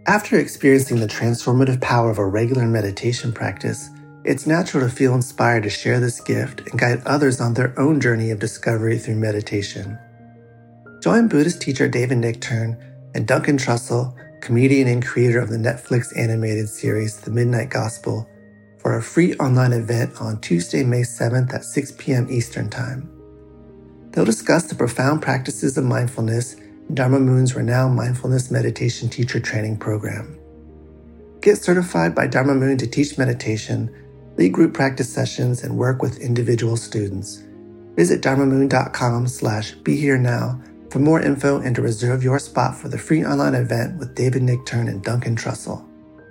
After experiencing the transformative power of a regular meditation practice, it's natural to feel inspired to share this gift and guide others on their own journey of discovery through meditation. Join Buddhist teacher David Nichtern and Duncan Trussell, comedian and creator of the Netflix animated series The Midnight Gospel, for a free online event on Tuesday, May 7th at 6 p.m. Eastern Time. They'll discuss the profound practices of mindfulness in Dharma Moon's renowned mindfulness meditation teacher training program. Get certified by Dharma Moon to teach meditation, lead group practice sessions, and work with individual students. Visit dharmamoon.com/BeHereNow for more info and to reserve your spot for the free online event with David Nichtern and Duncan Trussell.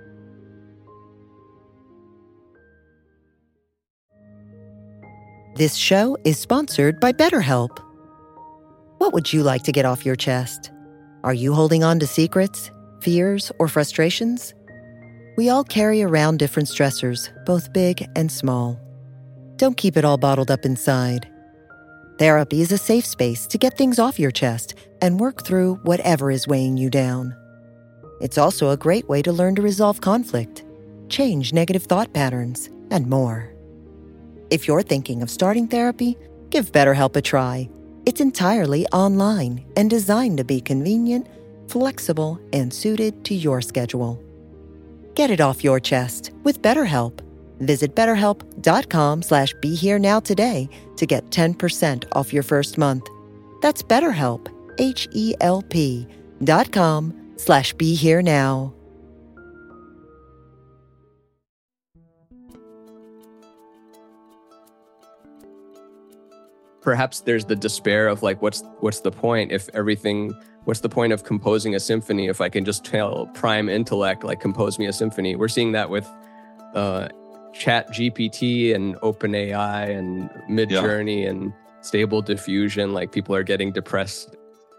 This show is sponsored by BetterHelp. What would you like to get off your chest? Are you holding on to secrets, fears, or frustrations? We all carry around different stressors, both big and small. Don't keep it all bottled up inside. Therapy is a safe space to get things off your chest and work through whatever is weighing you down. It's also a great way to learn to resolve conflict, change negative thought patterns, and more. If you're thinking of starting therapy, give BetterHelp a try. It's entirely online and designed to be convenient, flexible, and suited to your schedule. Get it off your chest with BetterHelp. Visit BetterHelp.com/BeHereNow today to get 10% off your first month. That's BetterHelp, HELP.com/BeHereNow. Perhaps there's the despair of like, what's the point what's the point of composing a symphony if I can just tell prime intellect, like, compose me a symphony? We're seeing that with ChatGPT and OpenAI and Midjourney and Stable Diffusion. Like, people are getting depressed.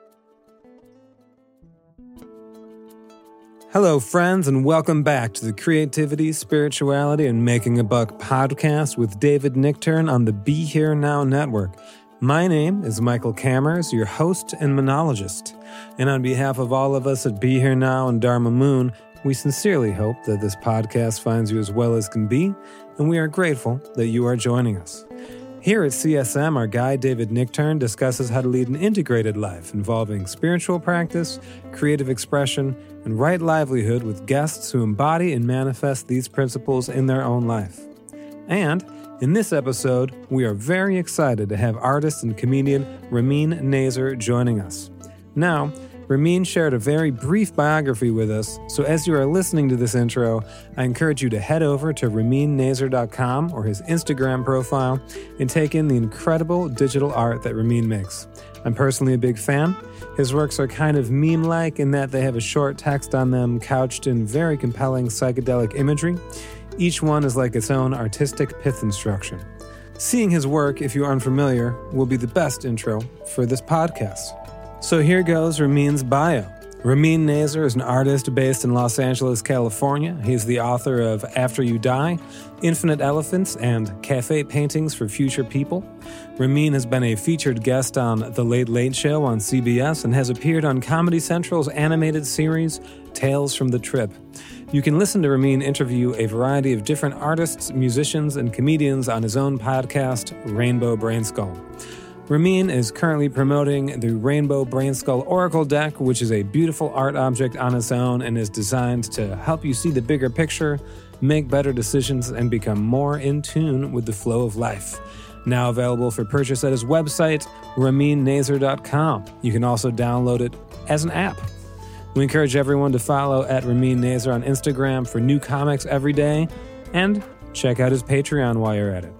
Hello, friends, and welcome back to the Creativity, Spirituality, and Making a Buck podcast with David Nichtern on the Be Here Now Network. My name is Michael Cammers, your host and monologist. And on behalf of all of us at Be Here Now and Dharma Moon, we sincerely hope that this podcast finds you as well as can be, and we are grateful that you are joining us. Here at CSM, our guide David Nichtern discusses how to lead an integrated life involving spiritual practice, creative expression, and right livelihood with guests who embody and manifest these principles in their own life. And in this episode, we are very excited to have artist and comedian Ramin Nazer joining us. Now, Ramin shared a very brief biography with us, so as you are listening to this intro, I encourage you to head over to RaminNazer.com or his Instagram profile and take in the incredible digital art that Ramin makes. I'm personally a big fan. His works are kind of meme-like in that they have a short text on them couched in very compelling psychedelic imagery. Each one is like its own artistic pith instruction. Seeing his work, if you are unfamiliar, will be the best intro for this podcast. So here goes Ramin's bio. Ramin Nazer is an artist based in Los Angeles, California. He's the author of After You Die, Infinite Elephants, and Cafe Paintings for Future People. Ramin has been a featured guest on The Late Late Show on CBS and has appeared on Comedy Central's animated series, Tales from the Trip. You can listen to Ramin interview a variety of different artists, musicians, and comedians on his own podcast, Rainbow Brainskull. Ramin is currently promoting the Rainbow Brainskull Oracle deck, which is a beautiful art object on its own and is designed to help you see the bigger picture, make better decisions, and become more in tune with the flow of life. Now available for purchase at his website, RaminNazer.com. You can also download it as an app. We encourage everyone to follow at Ramin Nazer on Instagram for new comics every day, and check out his Patreon while you're at it.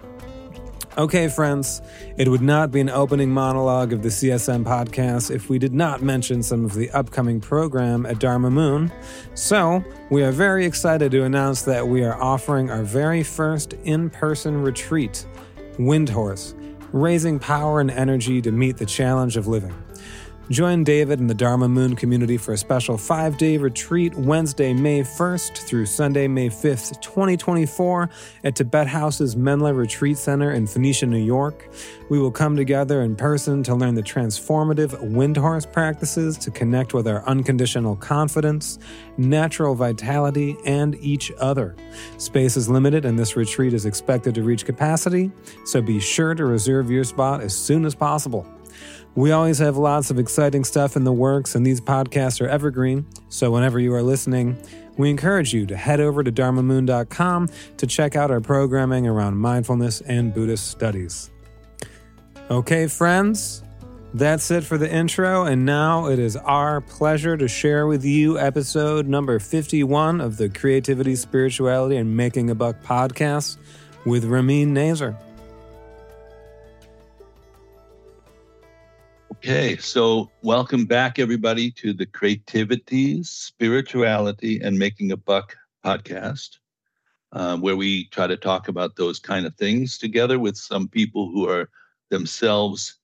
Okay, friends, it would not be an opening monologue of the CSM podcast if we did not mention some of the upcoming program at Dharma Moon. So, we are very excited to announce that we are offering our very first in-person retreat, Windhorse, Raising Power and Energy to Meet the Challenge of Living. Join David and the Dharma Moon community for a special 5-day retreat Wednesday, May 1st through Sunday, May 5th, 2024 at Tibet House's Menla Retreat Center in Phoenicia, New York. We will come together in person to learn the transformative wind horse practices to connect with our unconditional confidence, natural vitality, and each other. Space is limited and this retreat is expected to reach capacity, so be sure to reserve your spot as soon as possible. We always have lots of exciting stuff in the works, and these podcasts are evergreen, so whenever you are listening, we encourage you to head over to dharmamoon.com to check out our programming around mindfulness and Buddhist studies. Okay, friends, that's it for the intro, and now it is our pleasure to share with you episode number 51 of the Creativity, Spirituality, and Making a Buck podcast with Ramin Nazer. Okay, so welcome back, everybody, to the Creativity, Spirituality, and Making a Buck podcast, where we try to talk about those kind of things together with some people who are themselves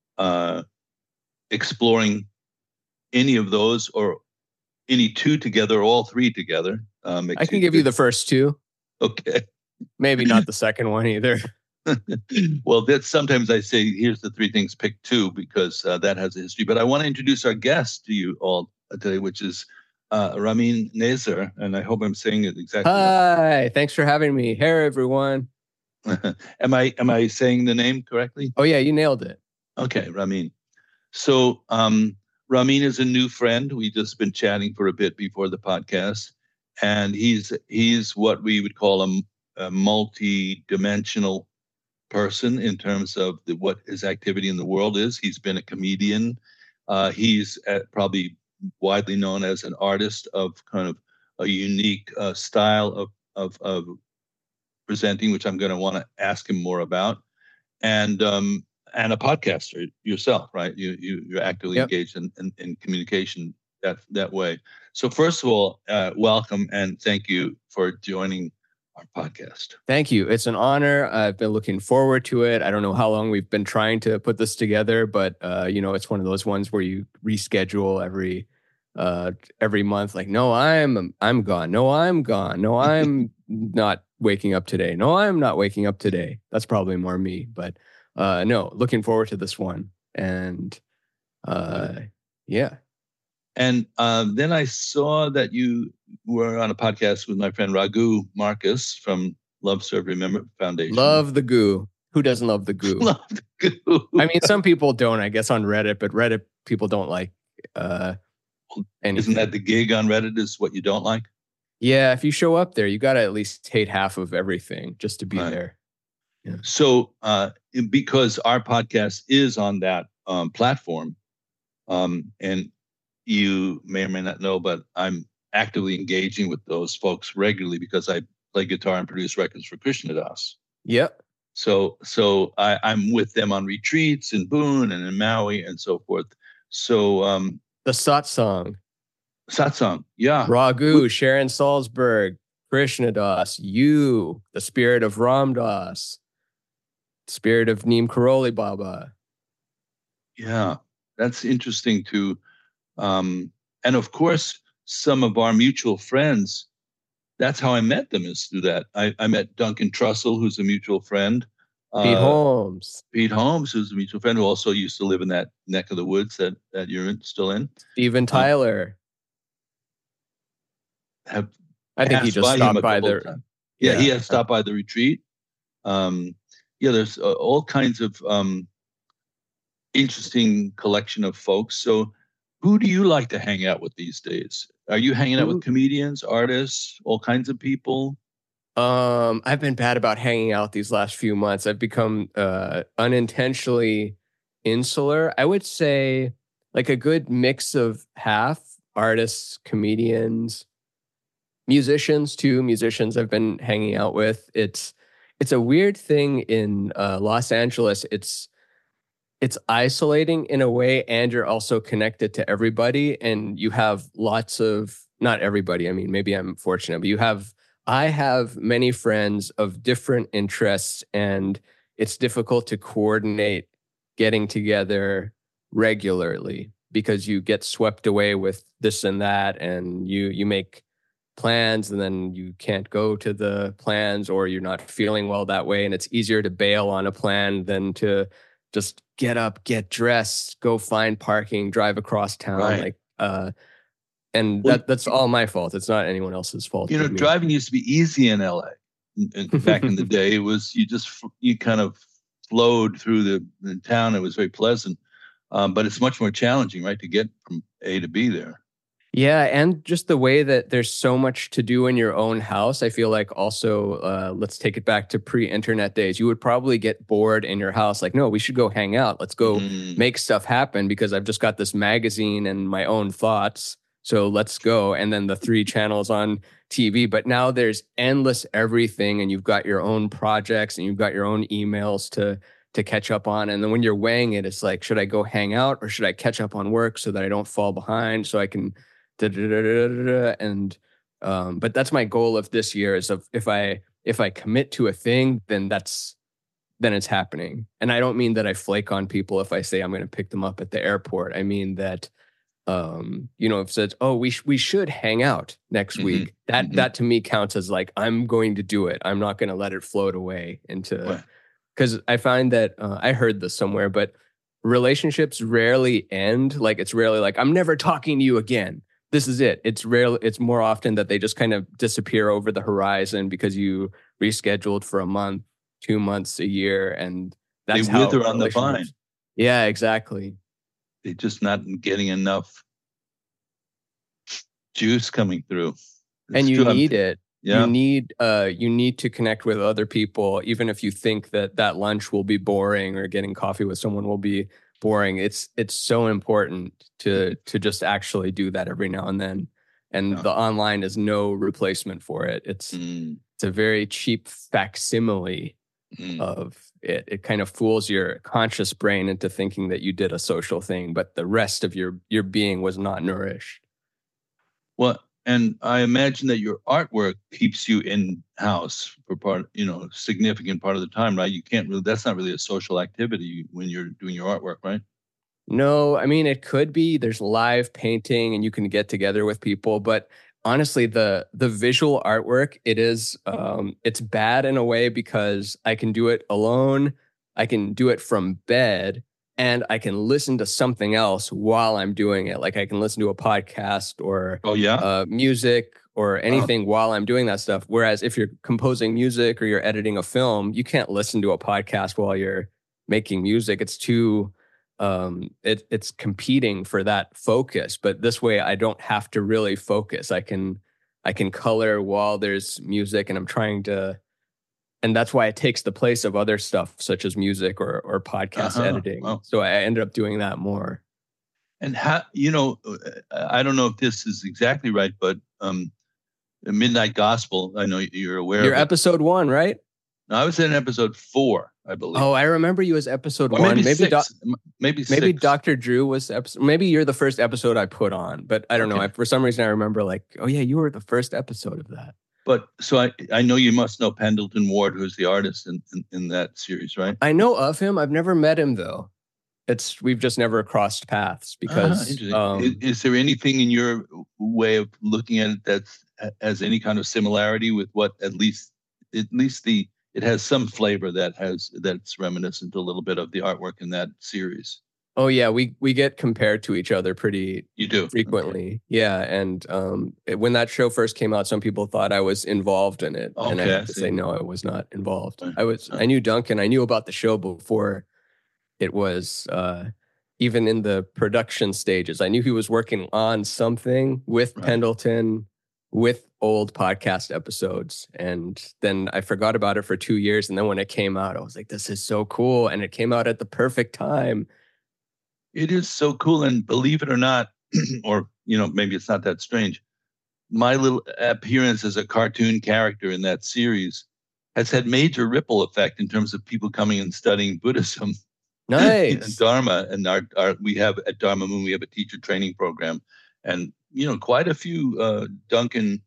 exploring any of those or any two together, or all three together. I can give you the first two. Okay. Maybe not the second one either. Well, that's sometimes I say, here's the three things, pick two, because that has a history. But I want to introduce our guest to you all today, which is Ramin Nazer, and I hope I'm saying it exactly Hi, right. Thanks for having me. Hey, everyone. Am I saying the name correctly? Oh, yeah, you nailed it. Okay, Ramin. So Ramin is a new friend. We've just been chatting for a bit before the podcast, and he's what we would call a multi-dimensional person in terms of what his activity in the world is. He's been a comedian. He's probably widely known as an artist of kind of a unique style of presenting, which I'm going to want to ask him more about, and a podcaster yourself, right? You're actively engaged in communication that way. So first of all, welcome and thank you for joining our podcast. Thank you. It's an honor. I've been looking forward to it. I don't know how long we've been trying to put this together, but it's one of those ones where you reschedule every month. Like, no, I'm gone. No, I'm gone. No, I'm not waking up today. No, I'm not waking up today. That's probably more me, but no, looking forward to this one. And yeah. And then I saw that you were on a podcast with my friend Raghu Marcus from Love, Serve, Remember Foundation. Love the goo. Who doesn't love the goo? Love the goo. I mean, some people don't, I guess, on Reddit, but Reddit people don't like anything. Isn't that the gig on Reddit, is what you don't like? Yeah, if you show up there, you got to at least hate half of everything just to be there. Yeah. So because our podcast is on that platform, and you may or may not know, but I'm actively engaging with those folks regularly because I play guitar and produce records for Krishna Das. Yep. So I'm with them on retreats in Boone and in Maui and so forth. So the satsang, yeah. Raghu, Sharon Salzberg, Krishna Das, you, the spirit of Ram Das, spirit of Neem Karoli Baba. Yeah, that's interesting too. And of course, some of our mutual friends, that's how I met them, is through that. I met Duncan Trussell, who's a mutual friend. Pete Holmes, who's a mutual friend, who also used to live in that neck of the woods that you're still in. Steven Tyler. I think he just stopped by the... Yeah, he has stopped by the retreat. There's all kinds of interesting collection of folks. So who do you like to hang out with these days? Are you hanging out with comedians, artists, all kinds of people? I've been bad about hanging out these last few months. I've become unintentionally insular. I would say like a good mix of half artists, comedians, musicians too. Musicians I've been hanging out with. It's a weird thing in Los Angeles. It's isolating in a way, and you're also connected to everybody, and you have lots of, not everybody, I mean, maybe I'm fortunate, but I have many friends of different interests, and it's difficult to coordinate getting together regularly because you get swept away with this and that, and you make plans and then you can't go to the plans, or you're not feeling well that way, and it's easier to bail on a plan than to just get up, get dressed, go find parking, drive across town. Right. And Well, that's all my fault. It's not anyone else's fault. You know, but me. driving used to be easy in LA. Back in the day, it was you kind of flowed through the town. It was very pleasant, but it's much more challenging, right, to get from A to B there. Yeah, and just the way that there's so much to do in your own house. I feel like also, let's take it back to pre-internet days. You would probably get bored in your house. Like, no, we should go hang out. Let's go make stuff happen because I've just got this magazine and my own thoughts. So let's go. And then the 3 channels on TV. But now there's endless everything, and you've got your own projects and you've got your own emails to catch up on. And then when you're weighing it, it's like, should I go hang out or should I catch up on work so that I don't fall behind, so I can and but that's my goal of this year, is of if I commit to a thing, then it's happening. And I don't mean that I flake on people if I say I'm going to pick them up at the airport. I mean that if it says, oh, we should hang out next week, that to me counts as like, I'm going to do it. I'm not going to let it float away into, because I find that I heard this somewhere, but relationships rarely end. Like, it's rarely like, I'm never talking to you again. This is it. It's rare. It's more often that they just kind of disappear over the horizon because you rescheduled for a month, 2 months, a year, and that's they wither on the vine. Yeah, exactly. They're just not getting enough juice coming through. And you need it. Yeah. You need to connect with other people, even if you think that lunch will be boring or getting coffee with someone will be boring. It's so important to just actually do that every now and then. And the online is no replacement for it. It's a very cheap facsimile of it. It kind of fools your conscious brain into thinking that you did a social thing, but the rest of your being was not nourished. Well, and I imagine that your artwork keeps you in house for significant part of the time, right? You can't really, that's not really a social activity when you're doing your artwork, right? No, I mean, it could be. There's live painting and you can get together with people, but honestly, the visual artwork, it's bad in a way because I can do it alone. I can do it from bed, and I can listen to something else while I'm doing it. Like, I can listen to a podcast or music or anything while I'm doing that stuff. Whereas if you're composing music or you're editing a film, you can't listen to a podcast while you're making music. It's too, it's competing for that focus. But this way, I don't have to really focus. I can color while there's music, and I'm trying to. And that's why it takes the place of other stuff, such as music or podcast editing. Wow. So I ended up doing that more. And how, I don't know if this is exactly right, but Midnight Gospel, I know you're aware of it. You're episode 1, right? No, I was in episode 4, I believe. Oh, I remember you as episode 1. Maybe 6. Maybe Dr. Drew was episode. Maybe you're the first episode I put on, but I don't know. For some reason, I remember like, oh yeah, you were the first episode of that. But so I know you must know Pendleton Ward, who's the artist in that series, right? I know of him. I've never met him though. We've just never crossed paths because. Is there anything in your way of looking at it that has any kind of similarity with what at least it has some flavor that's reminiscent a little bit of the artwork in that series? Oh yeah, we get compared to each other pretty frequently. Okay. Yeah, and when that show first came out, some people thought I was involved in it, and I had to say no, I was not involved. I knew Duncan. I knew about the show before it was even in the production stages. I knew he was working on something with Pendleton, with old podcast episodes, and then I forgot about it for 2 years. And then when it came out, I was like, "This is so cool!" And it came out at the perfect time. It is so cool, and believe it or not, or maybe it's not that strange, my little appearance as a cartoon character in that series has had major ripple effect in terms of people coming and studying Buddhism. Nice. And Dharma, and we have at Dharma Moon, we have a teacher training program, and quite a few Duncan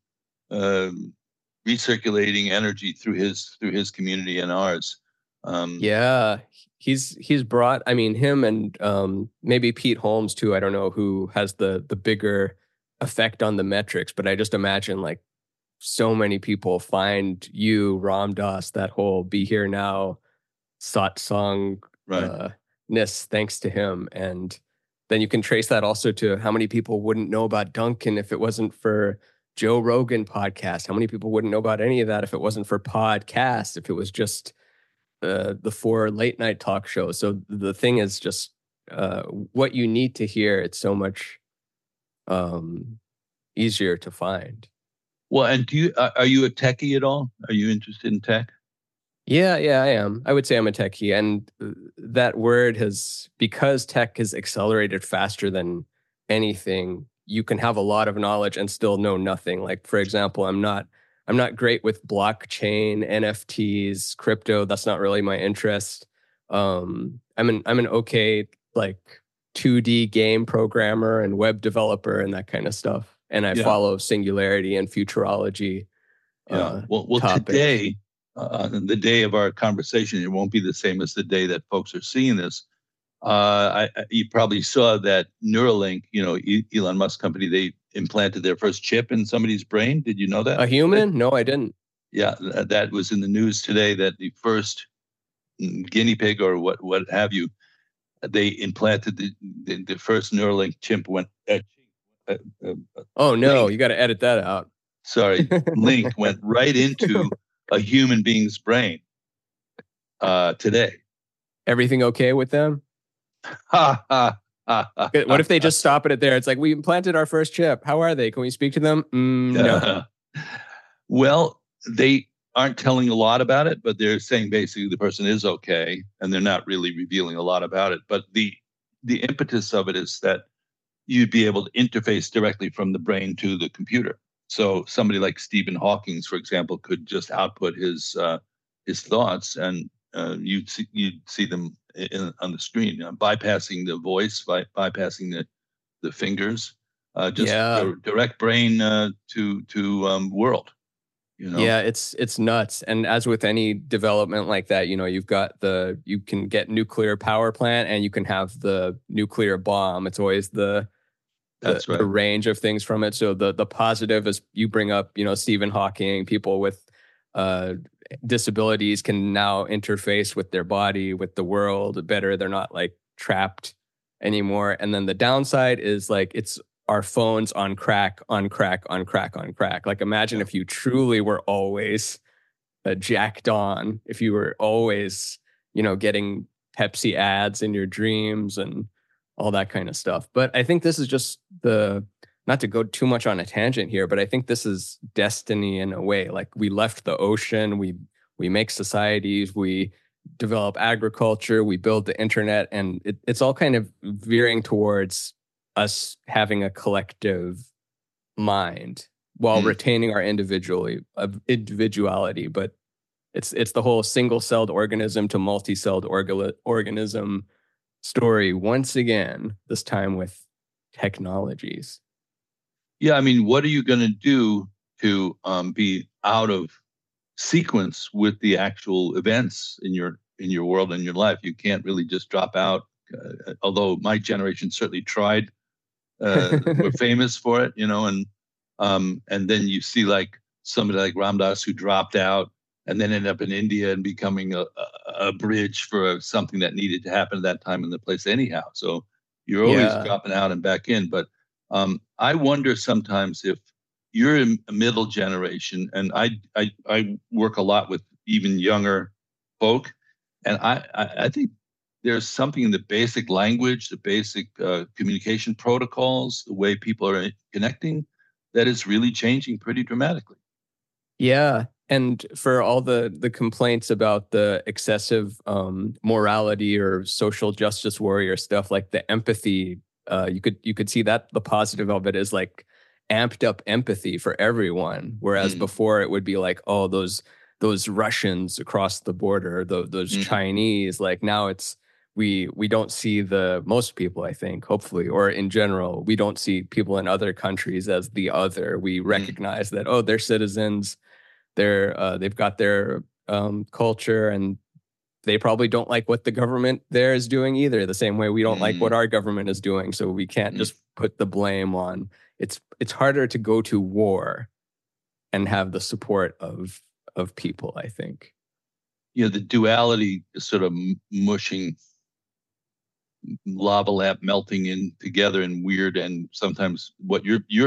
recirculating energy through his community and ours. he's brought, I mean, him and maybe Pete Holmes too. I don't know who has the bigger effect on the metrics, but I just imagine like so many people find you, Ram Dass, that whole Be Here Now satsang Right. ness thanks to him. And then you can trace that also to how many people wouldn't know about Duncan if it wasn't for Joe Rogan podcast. How many people wouldn't know about any of that if it wasn't for podcasts, if it was just the 4 late night talk shows. So the thing is just what you need to hear. It's so much easier to find. Well, and are you a techie at all? Are you interested in tech? Yeah, I am. I would say I'm a techie. And that word has, because tech has accelerated faster than anything, you can have a lot of knowledge and still know nothing. Like, for example, I'm not great with blockchain, NFTs, crypto. That's not really my interest. I'm an okay like 2D game programmer and web developer and that kind of stuff. And I follow singularity and futurology. Well, topics. Today, the day of our conversation, it won't be the same as the day that folks are seeing this. You probably saw that Neuralink, Elon Musk company, they implanted their first chip in somebody's brain. Did you know that? A human? No, I didn't. Yeah, that was in the news today, that the first guinea pig or what have you, they implanted the first Neuralink chip oh no, link, you got to edit that out. Sorry, link went right into a human being's brain today. Everything okay with them? What if they just stop it there? It's like, we implanted our first chip. How are they? Can we speak to them? No. Well, they aren't telling a lot about it, but they're saying basically the person is okay, and they're not really revealing a lot about it. But the impetus of it is that you'd be able to interface directly from the brain to the computer. So somebody like Stephen Hawking, for example, could just output his thoughts, and you'd see them on the screen, bypassing the voice, bypassing the fingers, direct brain to world. Yeah, it's nuts. And as with any development like that, you've got you can get nuclear power plant and you can have the nuclear bomb. It's always the range of things from it. So the positive is, you bring up, Stephen Hawking, people with disabilities can now interface with their body, with the world better. They're not like trapped anymore. And then the downside is like, it's our phones on crack. Like, imagine if you truly were always jacked on, if you were always, getting Pepsi ads in your dreams and all that kind of stuff. But I think this is just not to go too much on a tangent here, but I think this is destiny in a way. Like, we left the ocean, we make societies, we develop agriculture, we build the internet, and it's all kind of veering towards us having a collective mind while retaining our individuality. But it's the whole single-celled organism to multi-celled organism story once again, this time with technologies. Yeah, I mean, what are you going to do to be out of sequence with the actual events in your world and your life? You can't really just drop out. Although my generation certainly tried, we're famous for it, and then you see like somebody like Ram Dass who dropped out and then ended up in India and becoming a bridge for something that needed to happen at that time in the place anyhow. So you're always dropping out and back in, but. I wonder sometimes if you're a middle generation, and I work a lot with even younger folk, and I think there's something in the basic language, the basic communication protocols, the way people are connecting, that is really changing pretty dramatically. Yeah. And for all the complaints about the excessive morality or social justice warrior stuff, like the empathy, you could see that the positive of it is like amped up empathy for everyone, whereas before it would be like, oh, those Russians across the border, those Chinese. Like, now it's we don't see most people, I think, hopefully, or in general, we don't see people in other countries as the other. We recognize that, oh, they're citizens, they've got their culture, and they probably don't like what the government there is doing either, the same way we don't like what our government is doing. So we can't just put the blame on. It's harder to go to war and have the support of people, I think. Yeah, the duality is sort of mushing, lava lamp melting in together and weird. And sometimes what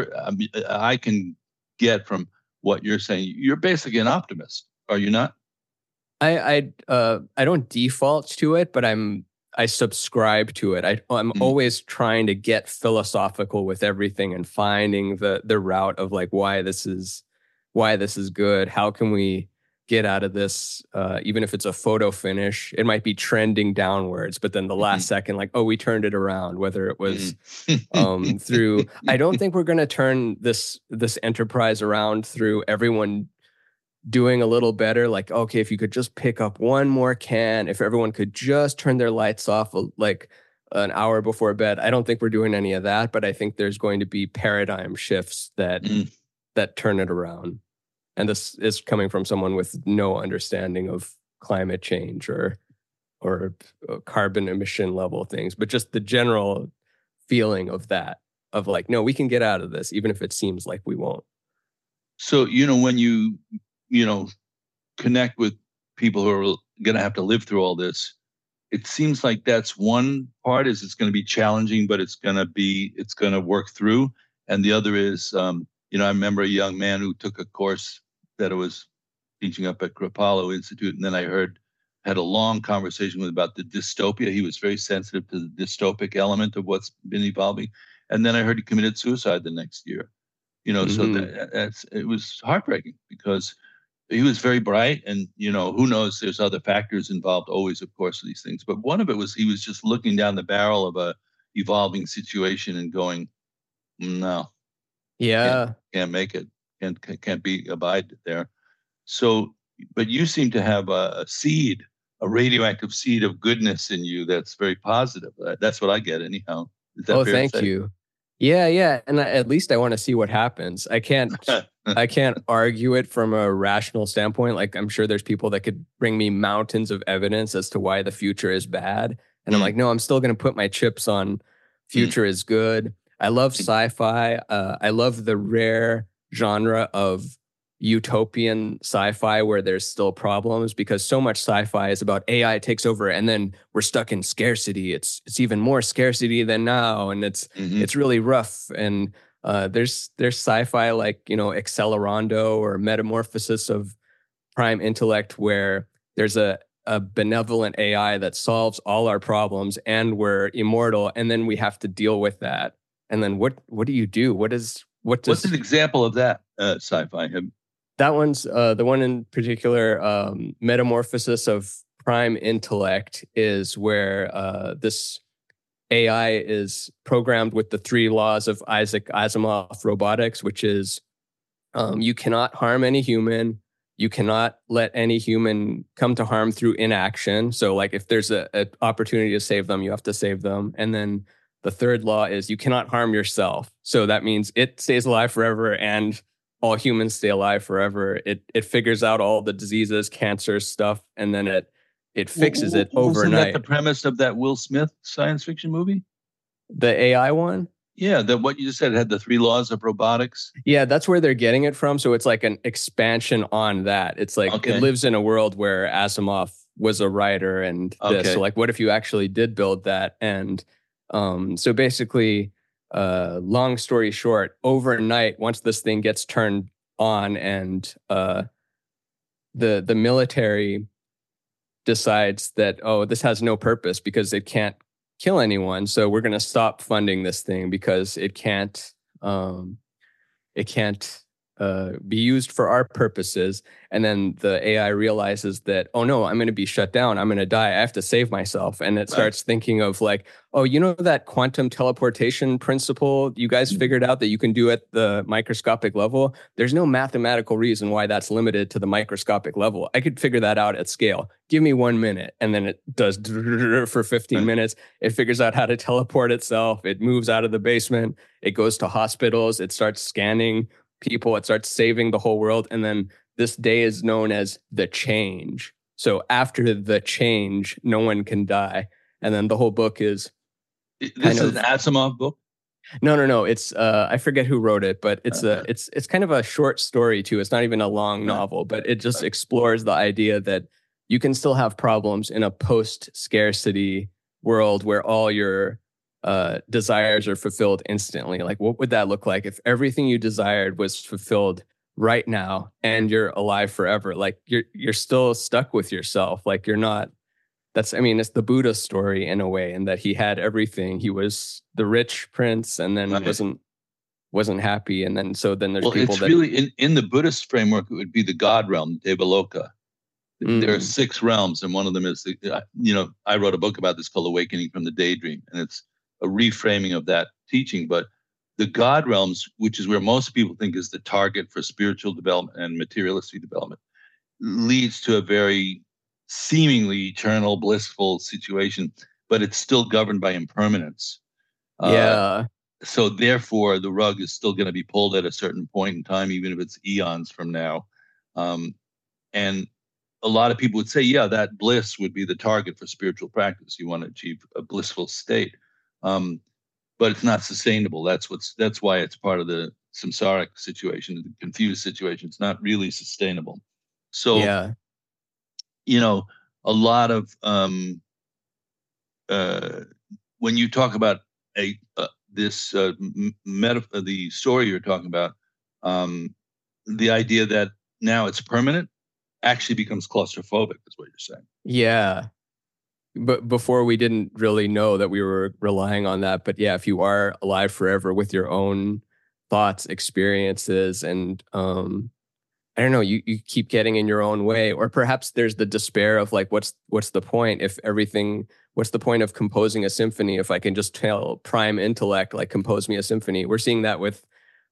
I can get from what you're saying, you're basically an optimist, are you not? I don't default to it, but I subscribe to it. I'm always trying to get philosophical with everything and finding the route of like why this is good. How can we get out of this? Even if it's a photo finish, it might be trending downwards, but then the last second, like, oh, we turned it around. Whether it was through, I don't think we're going to turn this enterprise around through everyone doing a little better. Like, okay, if you could just pick up one more can, if everyone could just turn their lights off like an hour before bed. I don't think we're doing any of that, but I think there's going to be paradigm shifts that turn it around. And this is coming from someone with no understanding of climate change or carbon emission level things, but just the general feeling of that, of like, no, we can get out of this, even if it seems like we won't. So, when you connect with people who are going to have to live through all this, it seems like that's one part is it's going to be challenging, but it's going to work through. And the other is, I remember a young man who took a course that I was teaching up at Kripalu Institute. And then I had a long conversation about the dystopia. He was very sensitive to the dystopic element of what's been evolving. And then I heard he committed suicide the next year. So it was heartbreaking because he was very bright, and who knows, there's other factors involved always, of course, these things, but one of it was he was just looking down the barrel of a evolving situation and going, no, can't make it, can't be abide there. So, but you seem to have a radioactive seed of goodness in you that's very positive. That's what I get anyhow. Is that fair thank you. Yeah. And at least I want to see what happens. I can't argue it from a rational standpoint. Like, I'm sure there's people that could bring me mountains of evidence as to why the future is bad. And I'm like, no, I'm still going to put my chips on future is good. I love sci-fi. I love the rare genre of utopian sci-fi where there's still problems, because so much sci-fi is about AI takes over and then we're stuck in scarcity. It's even more scarcity than now, and it's really rough. And there's sci-fi like Accelerando or Metamorphosis of Prime Intellect, where there's a benevolent AI that solves all our problems and we're immortal, and then we have to deal with that. And then what do you do? What's an example of that sci-fi? That one's the one in particular, Metamorphosis of Prime Intellect, is where this AI is programmed with the 3 laws of Isaac Asimov robotics, which is you cannot harm any human. You cannot let any human come to harm through inaction. So like if there's an opportunity to save them, you have to save them. And then the 3rd law is you cannot harm yourself. So that means it stays alive forever and all humans stay alive forever. It figures out all the diseases, cancer stuff, and then it fixes it overnight. Wasn't that the premise of that Will Smith science fiction movie? The AI one? Yeah, what you just said had the 3 laws of robotics. Yeah, that's where they're getting it from. So it's like an expansion on that. It's like It lives in a world where Asimov was a writer and this. So like, what if you actually did build that? And so basically, long story short, overnight, once this thing gets turned on and the military decides that, this has no purpose because it can't kill anyone, so we're going to stop funding this thing because it can't be used for our purposes. And then the AI realizes that, oh no, I'm going to be shut down. I'm going to die. I have to save myself. And it starts thinking of like, that quantum teleportation principle you guys figured out that you can do at the microscopic level. There's no mathematical reason why that's limited to the microscopic level. I could figure that out at scale. Give me 1 minute. And then it does for 15 minutes. It figures out how to teleport itself. It moves out of the basement. It goes to hospitals. It starts scanning people. It starts saving the whole world. And then this day is known as the change. So after the change, no one can die. And then the whole book is This is an Asimov book? No. It's I forget who wrote it, but it's kind of a short story too. It's not even a long novel, but it just explores the idea that you can still have problems in a post-scarcity world where all your desires are fulfilled instantly. Like, what would that look like if everything you desired was fulfilled right now and you're alive forever? Like, you're still stuck with yourself. Like, you're not. It's the Buddha story in a way, in that he had everything. He was the rich prince, and then wasn't happy, and then there's people it's really in the Buddhist framework. It would be the God realm, Devaloka. There are 6 realms, and one of them is I wrote a book about this called Awakening from the Daydream, and it's a reframing of that teaching. But the God realms, which is where most people think is the target for spiritual development and materialistic development, leads to a very seemingly eternal, blissful situation, but it's still governed by impermanence. So therefore, the rug is still going to be pulled at a certain point in time, even if it's eons from now. And a lot of people would say, yeah, that bliss would be the target for spiritual practice. You want to achieve a blissful state, but it's not sustainable. That's why it's part of the samsaric situation, the confused situation. It's not really sustainable. So, a lot of when you talk about the story you're talking about, the idea that now it's permanent actually becomes claustrophobic, is what you're saying. Yeah. But before, we didn't really know that we were relying on that. But yeah, if you are alive forever with your own thoughts, experiences, and I don't know, you keep getting in your own way. Or perhaps there's the despair of like, what's the point what's the point of composing a symphony if I can just tell prime intellect, like, compose me a symphony? We're seeing that with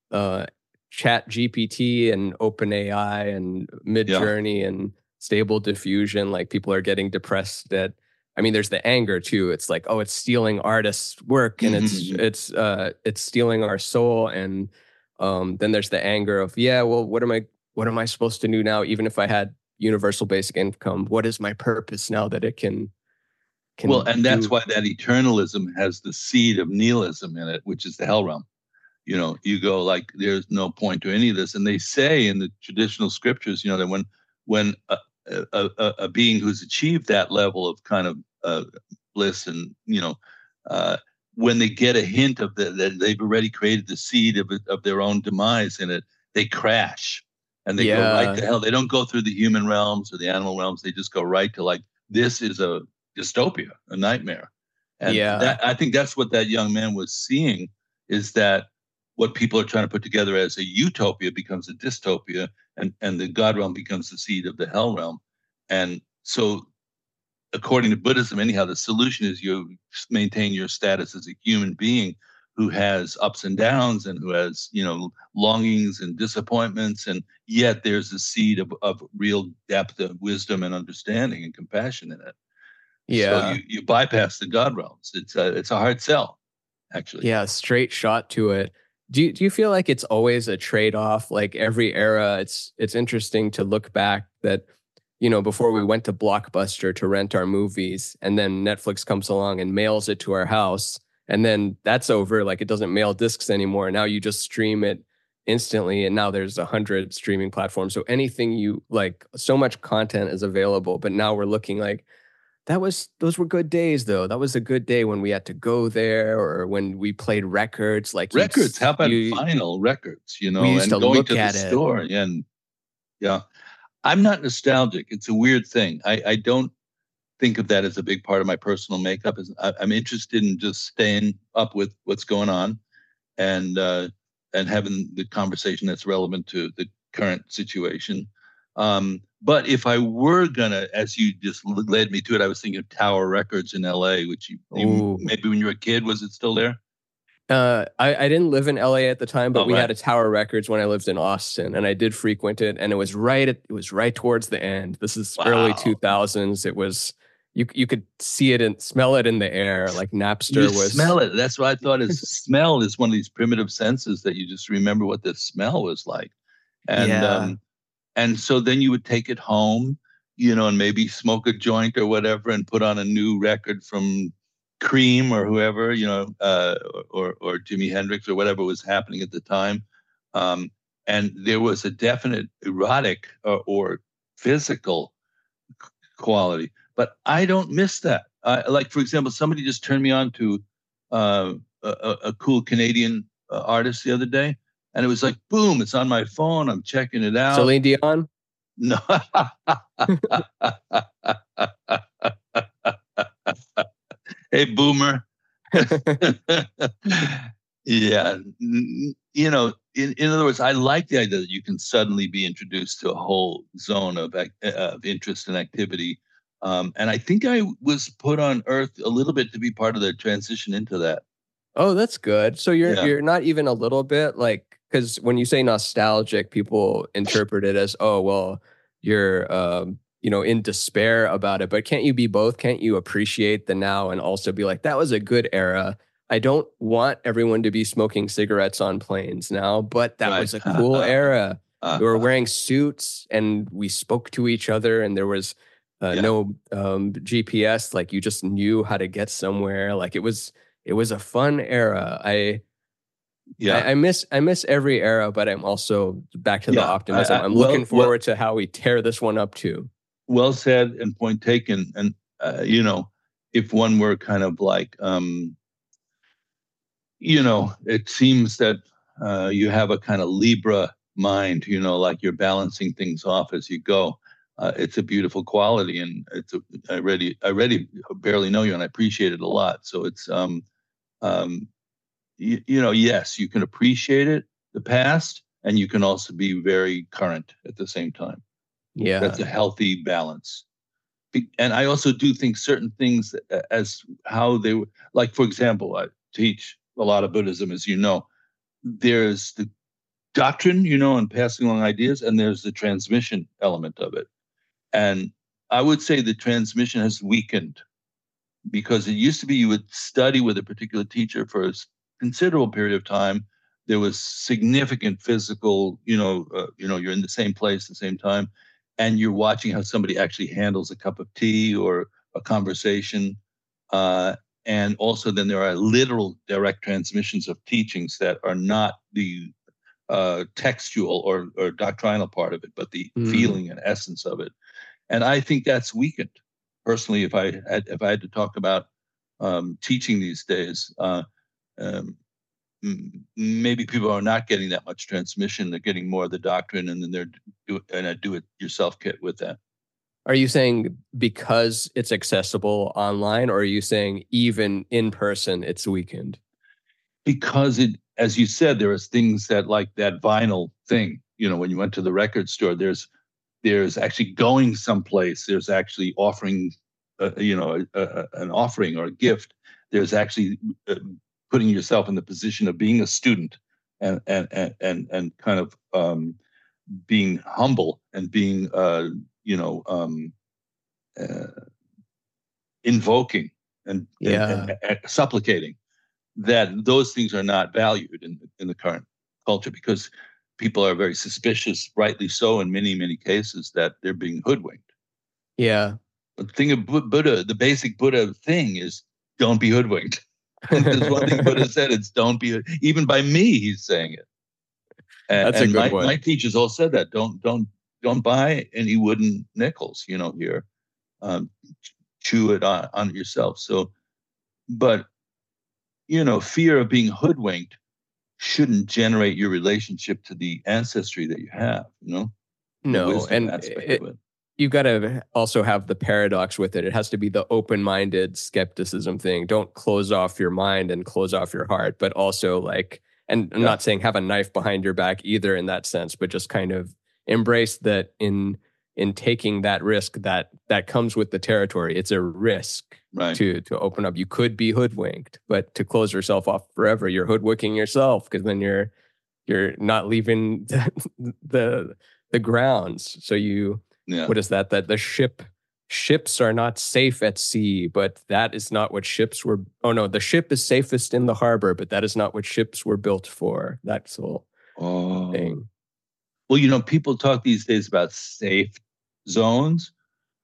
Chat GPT and OpenAI and Midjourney and Stable Diffusion. Like, people are getting depressed there's the anger too. It's like, it's stealing artists' work, and it's stealing our soul. And then there's the anger of, what am I supposed to do now? Even if I had universal basic income, what is my purpose now that it can and that's why that eternalism has the seed of nihilism in it, which is the hell realm. You go like, there's no point to any of this. And they say in the traditional scriptures, that when a being who's achieved that level of kind of bliss, and when they get a hint of that they've already created the seed of their own demise in it, they crash and they go right to hell. They don't go through the human realms or the animal realms. They just go right to, like, this is a dystopia, a nightmare. And I think that's what that young man was seeing, is that what people are trying to put together as a utopia becomes a dystopia, and the God realm becomes the seed of the hell realm. And so, according to Buddhism, anyhow, the solution is you maintain your status as a human being who has ups and downs, and who has, longings and disappointments, and yet there's a seed of real depth of wisdom and understanding and compassion in it. Yeah. So you bypass the God realms. It's a hard sell, actually. Yeah, straight shot to it. Do you feel like it's always a trade-off? Like, every era, it's interesting to look back that, before we went to Blockbuster to rent our movies, and then Netflix comes along and mails it to our house, and then that's over. Like, it doesn't mail discs anymore. Now you just stream it instantly, and now there's 100 streaming platforms. So anything you like, so much content is available. But now we're looking like, those were good days, though. That was a good day when we had to go there, or when we played records. Like, records, how about vinyl records? We used and to going look to at the it. store. And I'm not nostalgic. It's a weird thing. I don't think of that as a big part of my personal makeup. I'm interested in just staying up with what's going on, and having the conversation that's relevant to the current situation. But if I were gonna, as you just led me to it, I was thinking of Tower Records in LA, which you maybe when you were a kid, was it still there? I didn't live in LA at the time, but we had a Tower Records when I lived in Austin, and I did frequent it. And it was right towards the end. This is early 2000s. It was, you could see it and smell it in the air. Like, Napster was. Smell it. That's what I thought. Is smell is one of these primitive senses that you just remember what the smell was like. And and so then you would take it home, and maybe smoke a joint or whatever and put on a new record from Cream or whoever, or Jimi Hendrix or whatever was happening at the time. And there was a definite erotic or physical quality, but I don't miss that. Like, for example, somebody just turned me on to a cool Canadian artist the other day, and it was like, boom, it's on my phone. I'm checking it out. Celine Dion? No. Hey, boomer. Yeah. In other words, I like the idea that you can suddenly be introduced to a whole zone of interest and activity. And I think I was put on Earth a little bit to be part of the transition into that. Oh, that's good. So you're not even a little bit like, because when you say nostalgic, people interpret it as, oh, well, you're in despair about it. But can't you be both? Can't you appreciate the now and also be like, that was a good era? I don't want everyone to be smoking cigarettes on planes now, but that was a cool era. We were wearing suits and we spoke to each other, and there was no GPS. Like, you just knew how to get somewhere. Like, it was a fun era. I miss every era, but I'm also back to the optimism. I'm looking forward to how we tear this one up too. Well said and point taken. And if one were kind of like, it seems that you have a kind of Libra mind, like you're balancing things off as you go. It's a beautiful quality, and I already barely know you, and I appreciate it a lot. So it's yes, you can appreciate it, the past, and you can also be very current at the same time. Yeah, that's a healthy balance. And I also do think certain things as how they were, like, for example, I teach a lot of Buddhism, as you know. There's the doctrine, and passing along ideas, and there's the transmission element of it. And I would say the transmission has weakened, because it used to be you would study with a particular teacher for a considerable period of time. There was significant physical, you're in the same place at the same time, and you're watching how somebody actually handles a cup of tea or a conversation. And also then there are literal direct transmissions of teachings that are not the textual or doctrinal part of it, but the feeling and essence of it. And I think that's weakened. Personally, if I had to talk about teaching these days, maybe people are not getting that much transmission. They're getting more of the doctrine, and then they're a do-it-yourself kit with that. Are you saying because it's accessible online, or are you saying even in person it's weakened? Because as you said, there are things that, like that vinyl thing, when you went to the record store, there's actually going someplace. There's actually offering, an offering or a gift. There's actually putting yourself in the position of being a student and kind of being humble and being, invoking and supplicating. That those things are not valued in the current culture, because people are very suspicious, rightly so, in many, many cases, that they're being hoodwinked. Yeah. The thing of Buddha, the basic Buddha thing is, don't be hoodwinked. There's one thing Buddha said, it's don't be, even by me, he's saying it. And, that's a good one. My teachers all said that, don't buy any wooden nickels, here. Chew it on yourself. So, but, fear of being hoodwinked shouldn't generate your relationship to the ancestry that you have, No, and you've got to also have the paradox with it. It has to be the open-minded skepticism thing. Don't close off your mind and close off your heart, but also and I'm not saying have a knife behind your back either in that sense, but just kind of embrace that in taking that risk that comes with the territory. It's a risk. Right. To open up. You could be hoodwinked, but to close yourself off forever, you're hoodwinking yourself, because then you're not leaving the grounds. So what is that? That the ships are not safe at sea, but that is not what ships were. Oh no, the ship is safest in the harbor, but that is not what ships were built for. That's the whole thing. Well, people talk these days about safe zones.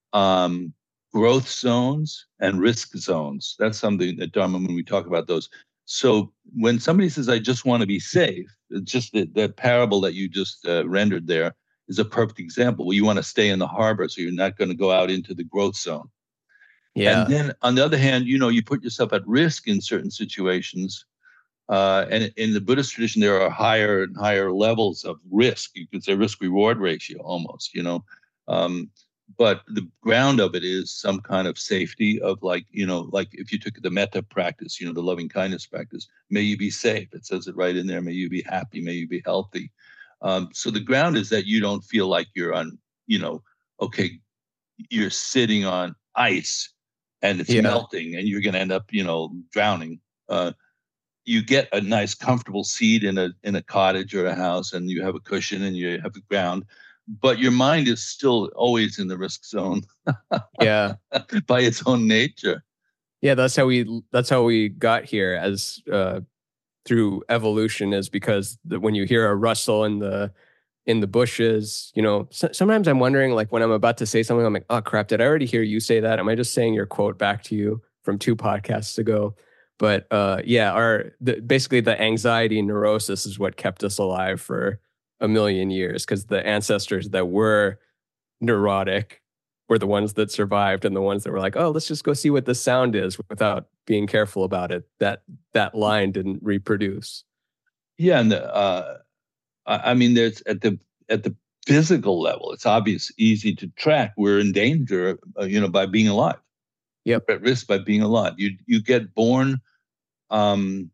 growth zones and risk zones. That's something that Dharma, when we talk about those. So when somebody says, I just want to be safe, it's just that parable that you just rendered there is a perfect example. Well, you want to stay in the harbor, so you're not going to go out into the growth zone. And Yeah. then on the other hand, you put yourself at risk in certain situations. And in the Buddhist tradition, there are higher and higher levels of risk. You could say risk-reward ratio almost. But the ground of it is some kind of safety of like if you took the metta practice, the loving kindness practice, may you be safe. It says it right in there. May you be happy. May you be healthy. So the ground is that you don't feel like you're on, okay, you're sitting on ice and it's melting and you're going to end up, drowning. You get a nice comfortable seat in a cottage or a house, and you have a cushion and you have the ground, but your mind is still always in the risk zone. Yeah. By its own nature. Yeah, that's how we got here as through evolution, is because when you hear a rustle in the bushes, sometimes I'm wondering, like when I'm about to say something, I'm like, oh crap, did I already hear you say that? Am I just saying your quote back to you from 2 podcasts ago? But basically the anxiety and neurosis is what kept us alive for a million years, because the ancestors that were neurotic were the ones that survived, and the ones that were like, oh, let's just go see what the sound is without being careful about it. That line didn't reproduce. Yeah, and I mean, there's at the physical level, it's easy to track. We're in danger, by being alive. Yep. We're at risk by being alive. You get born, and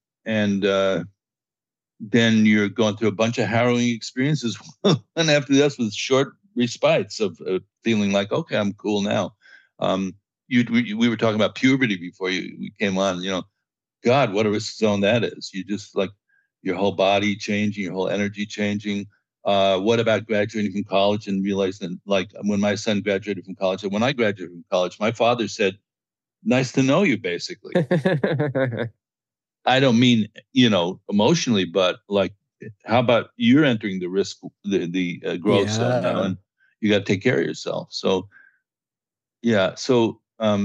then you're going through a bunch of harrowing experiences, and after that, with short respites of feeling like, okay, I'm cool now. We were talking about puberty before we came on. God, what a risk zone that is. You just like your whole body changing, your whole energy changing. What about graduating from college and realizing, like when my son graduated from college, and when I graduated from college, my father said, nice to know you, basically. I don't mean, emotionally, but like, how about you're entering the risk, the growth zone now, and you got to take care of yourself. So, yeah. So,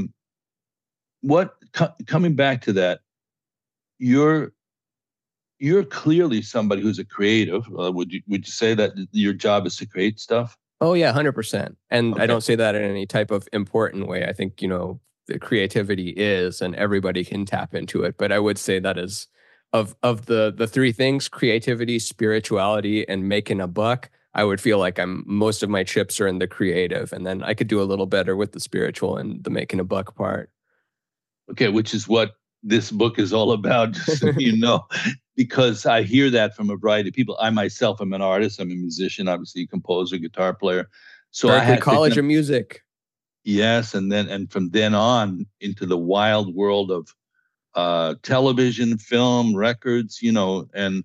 coming back to that, you're clearly somebody who's a creative. Would you say that your job is to create stuff? Oh yeah, 100%. And Okay. I don't say that in any type of important way. I think, the creativity is, and everybody can tap into it. But I would say that is of the 3 things: creativity, spirituality, and making a buck. I would feel like most of my chips are in the creative, and then I could do a little better with the spiritual and the making a buck part. Okay, which is what this book is all about, just so you know, because I hear that from a variety of people. I myself am an artist. I'm a musician, obviously, composer, guitar player. So Berkeley College of Music. Yes, and from then on into the wild world of television, film, records, and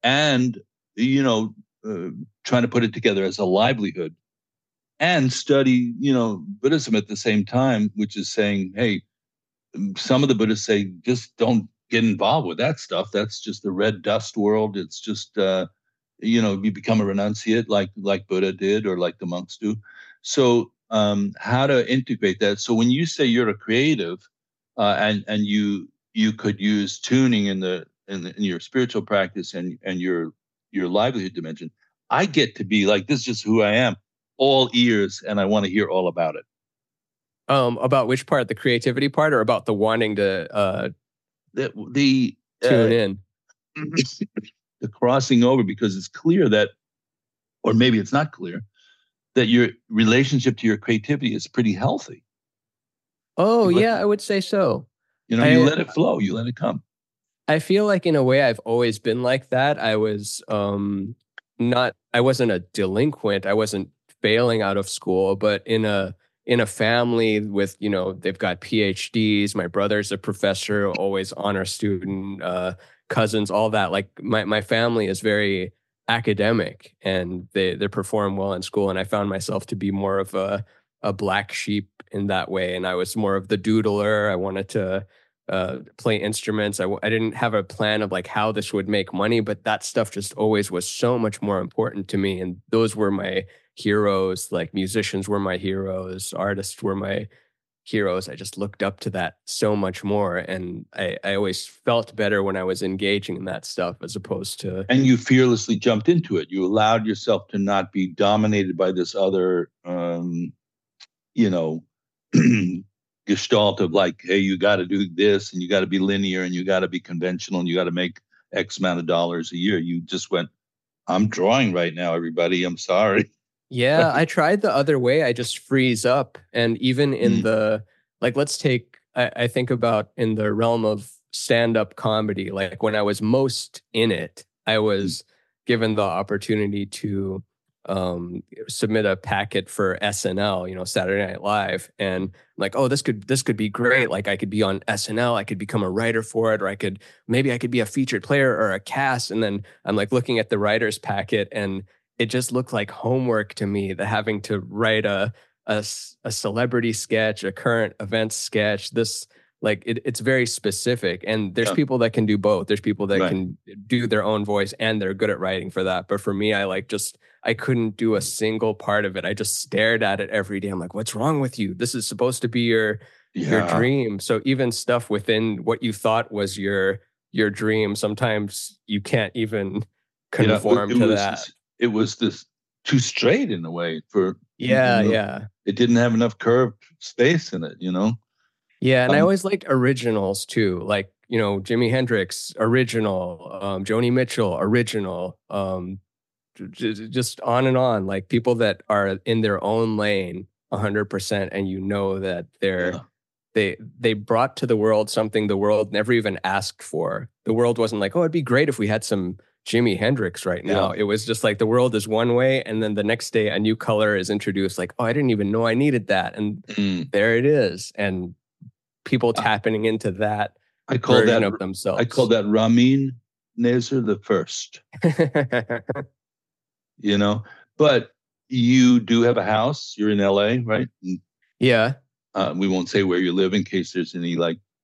trying to put it together as a livelihood, and study, Buddhism at the same time, which is saying, hey, some of the Buddhists say, just don't get involved with that stuff. That's just the red dust world. It's just, you become a renunciate like Buddha did, or like the monks do. So how to integrate that? So when you say you're a creative, and you could use tuning in your spiritual practice and your livelihood dimension, I get to be like, this is just who I am, all ears, and I want to hear all about it. About which part, the creativity part, or about the wanting to tune in? The crossing over, because it's clear that, or maybe it's not clear, that your relationship to your creativity is pretty healthy. Oh, yeah, I would say so. You let it flow, you let it come. I feel like in a way I've always been like that. I was I wasn't a delinquent. I wasn't failing out of school, but in a family with, they've got PhDs. My brother's a professor, always honor student, cousins, all that. Like my family is very academic, and they perform well in school. And I found myself to be more of a black sheep in that way. And I was more of the doodler. I wanted to play instruments. I didn't have a plan of like how this would make money, but that stuff just always was so much more important to me. And those were my heroes, like musicians were my heroes, artists were my heroes. I just looked up to that so much more. And I always felt better when I was engaging in that stuff as opposed to. And you fearlessly jumped into it. You allowed yourself to not be dominated by this other, gestalt of like, hey, you got to do this and you got to be linear and you got to be conventional and you got to make X amount of dollars a year. You just went, I'm drawing right now, everybody. I'm sorry. Yeah, I tried the other way. I just freeze up. And even in the, like, let's take, I think about in the realm of stand-up comedy, like when I was most in it, I was given the opportunity to submit a packet for SNL, Saturday Night Live. And I'm like, oh, this could be great. Like I could be on SNL, I could become a writer for it, or maybe I could be a featured player or a cast. And then I'm like looking at the writer's packet and it just looked like homework to me, that having to write a celebrity sketch, a current event sketch. This it's very specific, and there's people that can do both. There's people that can do their own voice, and they're good at writing for that. But for me, I couldn't do a single part of it. I just stared at it every day. I'm like, what's wrong with you? This is supposed to be your dream. So even stuff within what you thought was your dream, sometimes you can't even conform to that. It was this too straight in a way for it didn't have enough curved space in it, Yeah, and I always liked originals too, like Jimi Hendrix original, Joni Mitchell original, just on and on, like people that are in their own lane 100%, and that they brought to the world something the world never even asked for. The world wasn't like, oh, it'd be great if we had some Jimi Hendrix right now. It was just like the world is one way, and then the next day a new color is introduced, like, oh, I didn't even know I needed that, and there it is. And people tapping into that version of themselves. I call that Ramin Nazar the first. But you do have a house. You're in LA, right? Yeah. We won't say where you live in case there's any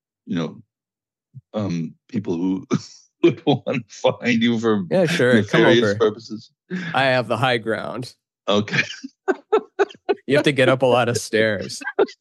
people who would want to find you for nefarious purposes. I have the high ground. Okay. You have to get up a lot of stairs.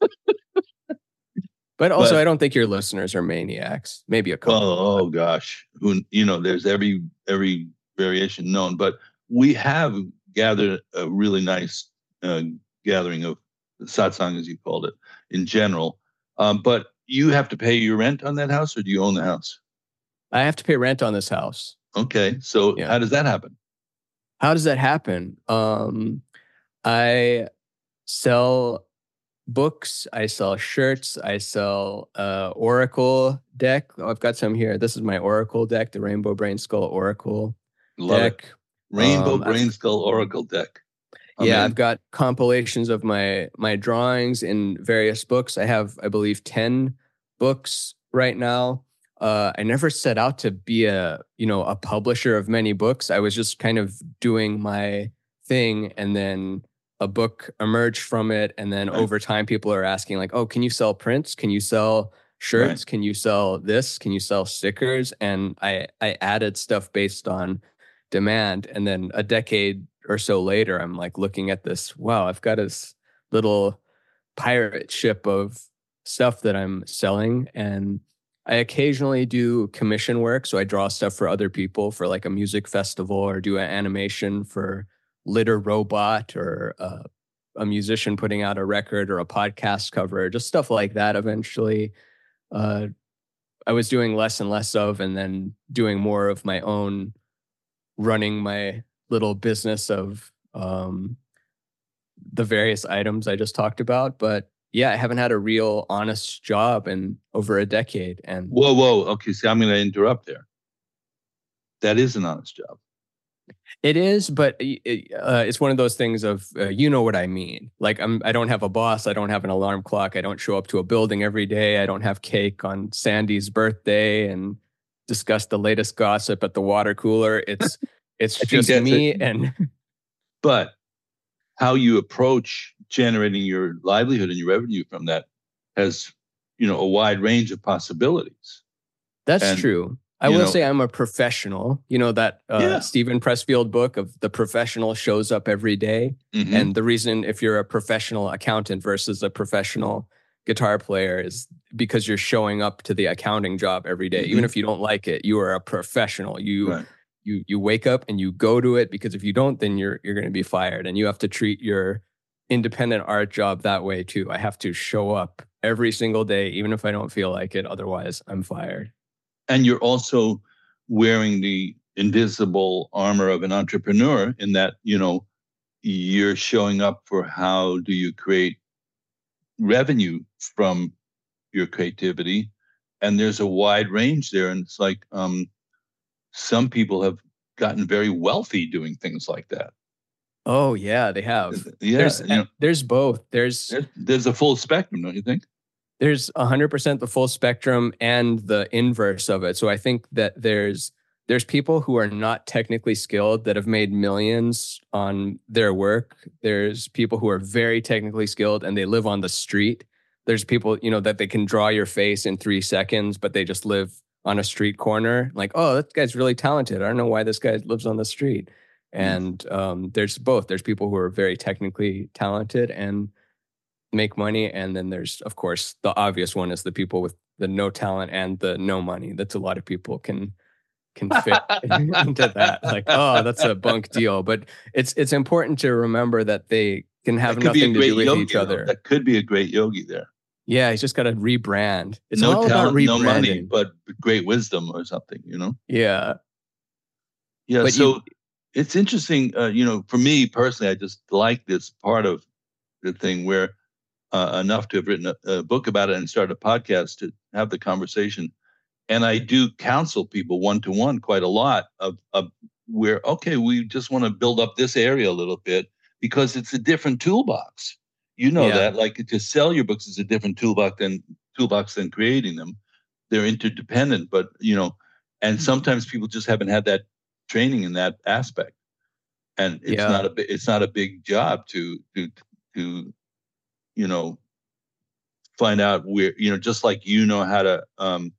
But also, I don't think your listeners are maniacs. Maybe a couple. Oh gosh, there's every variation known. But we have gathered a really nice gathering of satsang, as you called it, in general. But you have to pay your rent on that house, or do you own the house? I have to pay rent on this house. Okay, so how does that happen? How does that happen? I sell books, I sell shirts, I sell Oracle deck. Oh, I've got some here. This is my Oracle deck, the Rainbow Brain Skull Oracle deck. Rainbow Brain Skull Oracle deck. I've got compilations of my drawings in various books. I have, I believe, 10 books right now. I never set out to be a publisher of many books. I was just kind of doing my thing, and then a book emerged from it. And then over time, people are asking like, oh, can you sell prints? Can you sell shirts? Can you sell this? Can you sell stickers? And I added stuff based on demand. And then a decade or so later, I'm like looking at this, wow, I've got this little pirate ship of stuff that I'm selling. And I occasionally do commission work. So I draw stuff for other people for like a music festival, or do an animation for Litter Robot, or a musician putting out a record, or a podcast cover, just stuff like that. Eventually, I was doing less and less of, and then doing more of my own, running my little business of the various items I just talked about. But yeah, I haven't had a real honest job in over a decade. And whoa. Okay, see, I'm going to interrupt there. That is an honest job. It is, but it's one of those things of, you know what I mean? Like I don't have a boss. I don't have an alarm clock. I don't show up to a building every day. I don't have cake on Sandy's birthday and discuss the latest gossip at the water cooler. It's just me. But how you approach generating your livelihood and your revenue from that has, a wide range of possibilities. That's true. I will say I'm a professional. You know that Yeah. Stephen Pressfield book of the professional shows up every day. Mhm. And the reason if you're a professional accountant versus a professional guitar player is because you're showing up to the accounting job every day. Even if you don't like it, you are a professional. Right. You wake up and you go to it, because if you don't, then you're going to be fired. And you have to treat your independent art job that way too. I have to show up every single day, even if I don't feel like it. Otherwise, I'm fired. And you're also wearing the invisible armor of an entrepreneur in that, you're showing up for how do you create revenue from your creativity. And there's a wide range there. And it's like some people have gotten very wealthy doing things like that. Oh, yeah, they have. Yeah, there's both. There's a full spectrum, don't you think? There's 100% the full spectrum and the inverse of it. So I think that there's people who are not technically skilled that have made millions on their work. There's people who are very technically skilled and they live on the street. There's people, that they can draw your face in 3 seconds, but they just live on a street corner. Like, oh, that guy's really talented. I don't know why this guy lives on the street. And there's both. There's people who are very technically talented and make money, and then there's, of course, the obvious one is the people with the no talent and the no money. That's a lot of people can fit into that. Like, oh, that's a bunk deal. But it's important to remember that they can have nothing to do with each other. That could be a great yogi there. Yeah, he's just got to rebrand. It's no all talent, about rebranding. No money, but great wisdom or something. Yeah. Yeah. But so it's interesting. For me personally, I just like this part of the thing where. Enough to have written a book about it and start a podcast to have the conversation. And I do counsel people one-to-one quite a lot of where, okay, we just want to build up this area a little bit because it's a different toolbox. That, like, to sell your books is a different toolbox than creating them. They're interdependent, but, and sometimes people just haven't had that training in that aspect. And it's not a big job to find out where, just like how to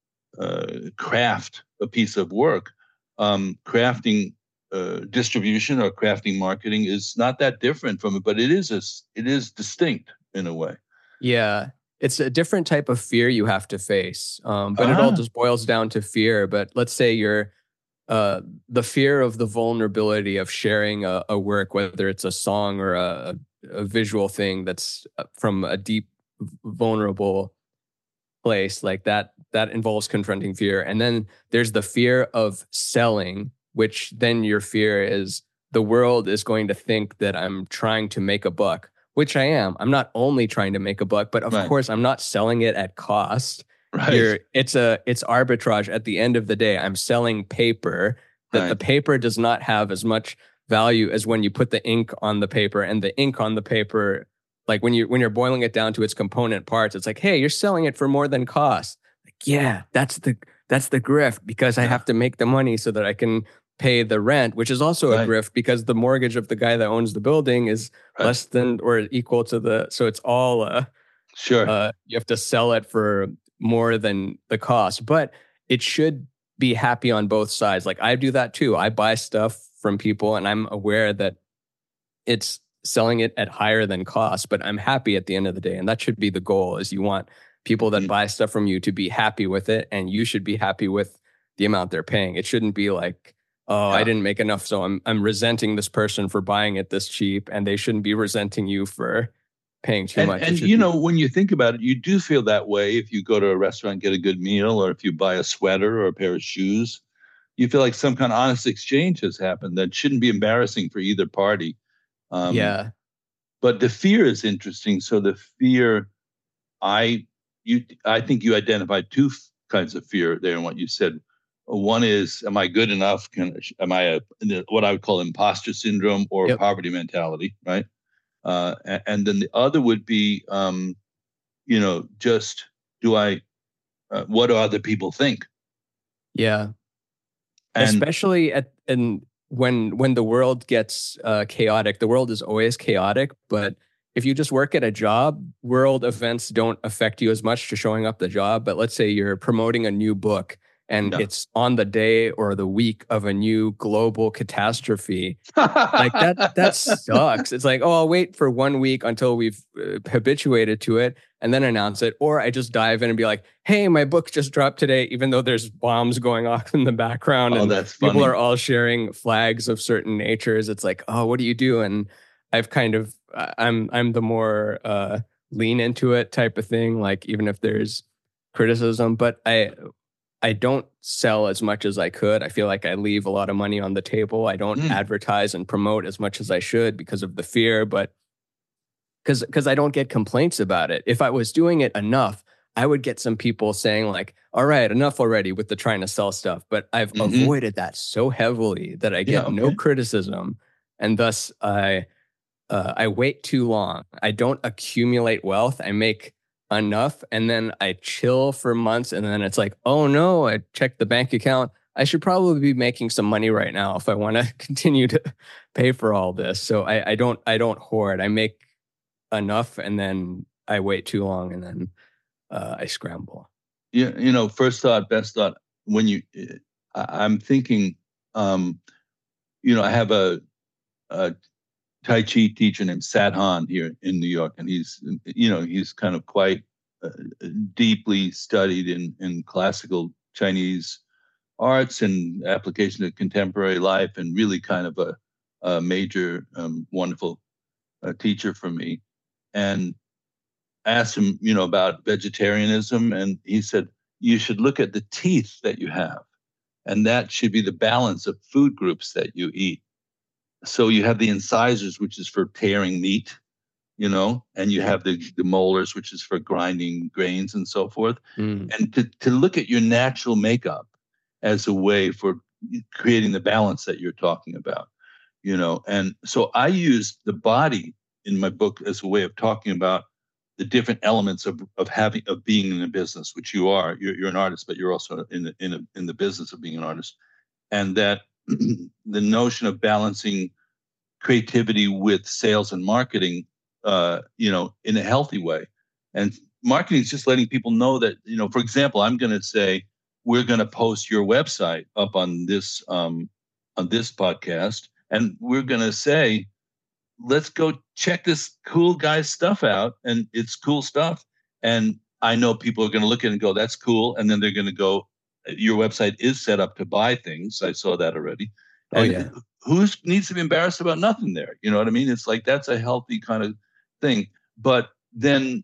craft a piece of work, crafting distribution or crafting marketing is not that different from it, but it is distinct in a way. Yeah. It's a different type of fear you have to face. But it all just boils down to fear. But let's say you're the fear of the vulnerability of sharing a work, whether it's a song or a visual thing that's from a deep, vulnerable place, like that involves confronting fear. And then there's the fear of selling, which then your fear is the world is going to think that I'm trying to make a buck, which I am. I'm not only trying to make a buck, but of course I'm not selling it at cost. Right. It's arbitrage. At the end of the day, I'm selling paper that the paper does not have as much value as when you put the ink on the paper, and the ink on the paper, like when you're boiling it down to its component parts, it's like, hey, you're selling it for more than cost. Like, yeah, that's the grift, because I have to make the money so that I can pay the rent, which is also a grift because the mortgage of the guy that owns the building is less than or equal to so it's all sure. You have to sell it for more than the cost, but it should be happy on both sides. Like, I do that too. I buy stuff from people and I'm aware that it's selling it at higher than cost, but I'm happy at the end of the day. And that should be the goal, is you want people that buy stuff from you to be happy with it, and you should be happy with the amount they're paying. It shouldn't be like, I didn't make enough, so I'm resenting this person for buying it this cheap, and they shouldn't be resenting you for paying too much. And when you think about it, you do feel that way if you go to a restaurant, get a good meal, or if you buy a sweater or a pair of shoes. You feel like some kind of honest exchange has happened that shouldn't be embarrassing for either party. But the fear is interesting. So the fear, I think you identified two kinds of fear there in what you said. One is, am I good enough? Am I what I would call imposter syndrome or poverty mentality, right? And then the other would be, just what do other people think? Yeah. And especially when the world gets chaotic. The world is always chaotic, but if you just work at a job, world events don't affect you as much to showing up the job. But let's say you're promoting a new book and it's on the day or the week of a new global catastrophe. Like that sucks. It's like, oh, I'll wait for 1 week until we've habituated to it and then announce it. Or I just dive in and be like, hey, my book just dropped today, even though there's bombs going off in the background and that's funny. People are all sharing flags of certain natures. It's like, oh, what do you do? And I've kind of, I'm the more lean into it type of thing. Like even if there's criticism, but I don't sell as much as I could. I feel like I leave a lot of money on the table. I don't advertise and promote as much as I should because of the fear, but because I don't get complaints about it. If I was doing it enough, I would get some people saying like, all right, enough already with the trying to sell stuff. But I've avoided that so heavily that I get no criticism. And thus I wait too long. I don't accumulate wealth. I make enough and then I chill for months and then it's like, oh no, I checked the bank account. I should probably be making some money right now if I want to continue to pay for all this. So I don't hoard. I make enough and then I wait too long and then I scramble. Yeah, first thought, best thought. When I'm thinking, I have a Tai Chi teacher named Sat Han here in New York, and he's kind of quite deeply studied in classical Chinese arts and application of contemporary life, and really kind of a major, wonderful teacher for me. And asked him, about vegetarianism, and he said, you should look at the teeth that you have, and that should be the balance of food groups that you eat. So you have the incisors, which is for tearing meat, and you have the molars, which is for grinding grains and so forth. And to look at your natural makeup as a way for creating the balance that you're talking about, And so I use the body in my book as a way of talking about the different elements of being in a business, which you are. You're an artist, but you're also in the business of being an artist, and that the notion of balancing creativity with sales and marketing, in a healthy way. And marketing is just letting people know that, for example, I'm going to say, we're going to post your website up on this podcast, and we're going to say, let's go check this cool guy's stuff out, and it's cool stuff. And I know people are going to look at it and go, that's cool. And then they're going to go, your website is set up to buy things. I saw that already. And who needs to be embarrassed about nothing there? You know what I mean? It's like, that's a healthy kind of thing. But then,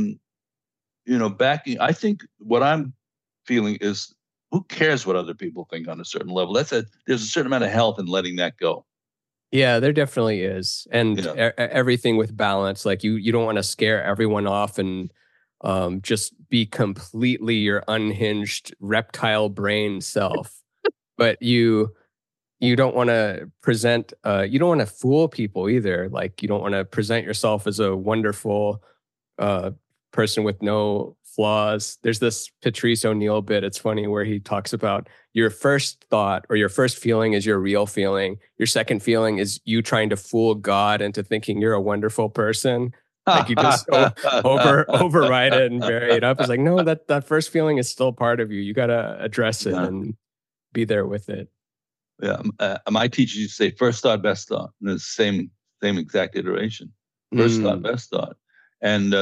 I think what I'm feeling is, who cares what other people think on a certain level? There's a certain amount of health in letting that go. Yeah, there definitely is. And everything with balance, like you don't want to scare everyone off and just be completely your unhinged reptile brain self. But you don't want to present, you don't want to fool people either. Like you don't want to present yourself as a wonderful person with no flaws. There's this Patrice O'Neill bit, it's funny, where he talks about your first thought or your first feeling is your real feeling. Your second feeling is you trying to fool God into thinking you're a wonderful person. Like you just override it and bury it up. It's like, no, that first feeling is still part of you. You got to address it and be there with it. Yeah, my teacher used to say, first thought, best thought. And it's the same exact iteration. First thought, best thought. And,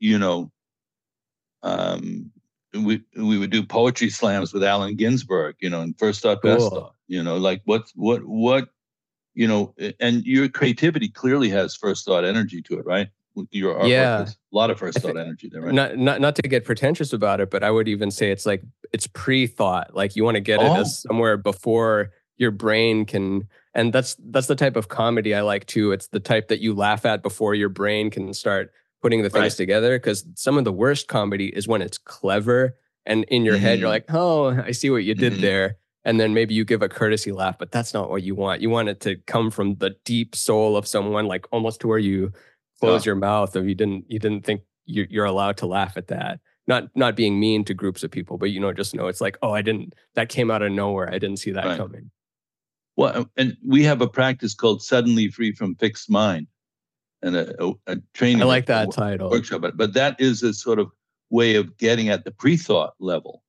we would do poetry slams with Allen Ginsberg, and first thought, best thought, like what, and your creativity clearly has first thought energy to it, right? Your artwork has a lot of first thought energy there, right? Not to get pretentious about it, but I would even say it's like, it's pre-thought. Like you want to get it as somewhere before your brain can, and that's the type of comedy I like too. It's the type that you laugh at before your brain can start putting the things together, because some of the worst comedy is when it's clever and in your head you're like, oh, I see what you did there, and then maybe you give a courtesy laugh, but that's not what you want. You want it to come from the deep soul of someone, like almost to where you close your mouth, or you didn't think you're allowed to laugh at that. Not being mean to groups of people, but just know it's like, oh, that came out of nowhere. I didn't see that coming. Well, and we have a practice called Suddenly Free from Fixed Mind, and a training. I like that title. Workshop, but that is a sort of way of getting at the pre-thought level.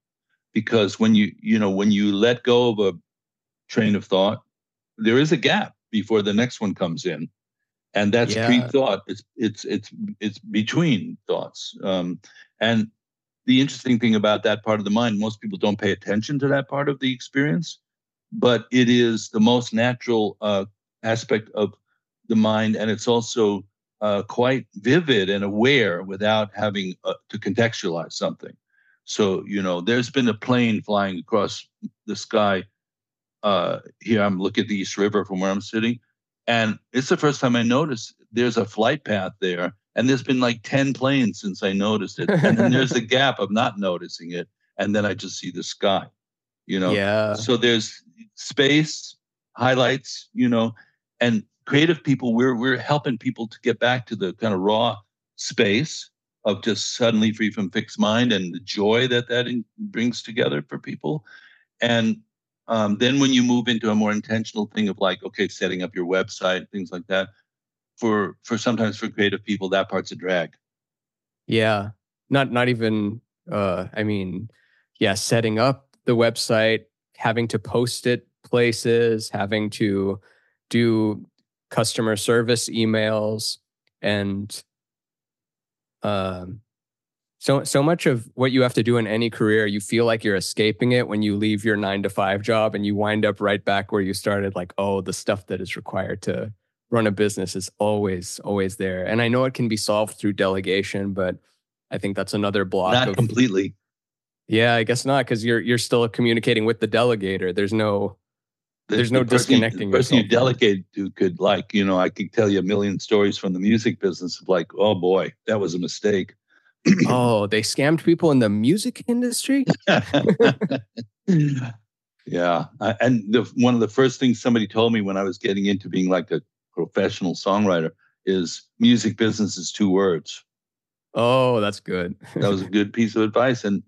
because when you let go of a train of thought, there is a gap before the next one comes in, and that's pre-thought. It's between thoughts, and the interesting thing about that part of the mind, most people don't pay attention to that part of the experience, but it is the most natural aspect of the mind, and it's also quite vivid and aware without having to contextualize something. So, there's been a plane flying across the sky. Here I'm looking at the East River from where I'm sitting, and it's the first time I noticed there's a flight path there. And there's been like 10 planes since I noticed it. And then there's a gap of not noticing it. And then I just see the sky, Yeah. So there's space, highlights, and creative people, we're helping people to get back to the kind of raw space of just suddenly free from fixed mind and the joy that brings together for people. And then when you move into a more intentional thing of like, okay, setting up your website, things like that, for sometimes for creative people, that part's a drag. Yeah. Not even setting up the website, having to post it places, having to do customer service emails, and so much of what you have to do in any career, you feel like you're escaping it when you leave your 9-to-5 job and you wind up right back where you started, like, oh, the stuff that is required to run a business is always there. And I know it can be solved through delegation, but I think that's another block. Not completely. Yeah, I guess not, because you're still communicating with the delegator. There's no disconnecting. The person you delegate to could, like, I could tell you a million stories from the music business of like, oh boy, that was a mistake. Oh, they scammed people in the music industry? Yeah. And one of the first things somebody told me when I was getting into being like a professional songwriter is music business is 2 words. Oh, that's good. That was a good piece of advice. And,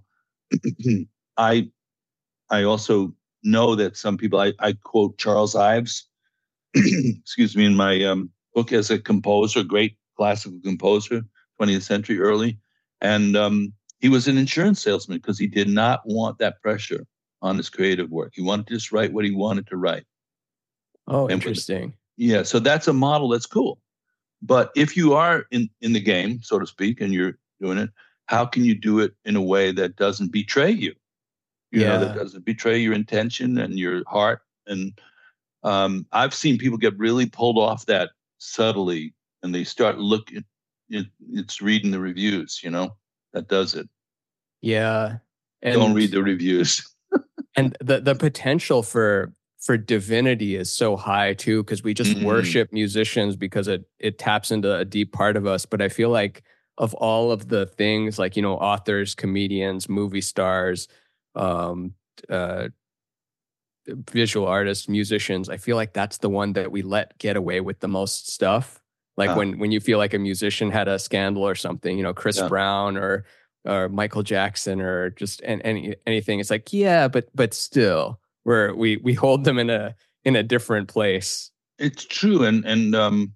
I also know that some people, I quote Charles Ives, excuse me, in my book as a composer, great classical composer, 20th century early. And he was an insurance salesman because he did not want that pressure on his creative work. He wanted to just write what he wanted to write. Oh, interesting. Yeah, so that's a model that's cool. But if you are in the game, so to speak, and you're doing it, how can you do it in a way that doesn't betray you? That doesn't betray your intention and your heart. And I've seen people get really pulled off that subtly, and they start looking. It's reading the reviews, that does it. Yeah. And don't read the reviews. And the potential for divinity is so high too, because we just worship musicians because it taps into a deep part of us. But I feel like of all of the things, like, authors, comedians, movie stars, visual artists, musicians, I feel like that's the one that we let get away with the most stuff. Like when you feel like a musician had a scandal or something, Chris Brown or Michael Jackson or just anything, it's like, yeah, but still we hold them in a different place. It's true, and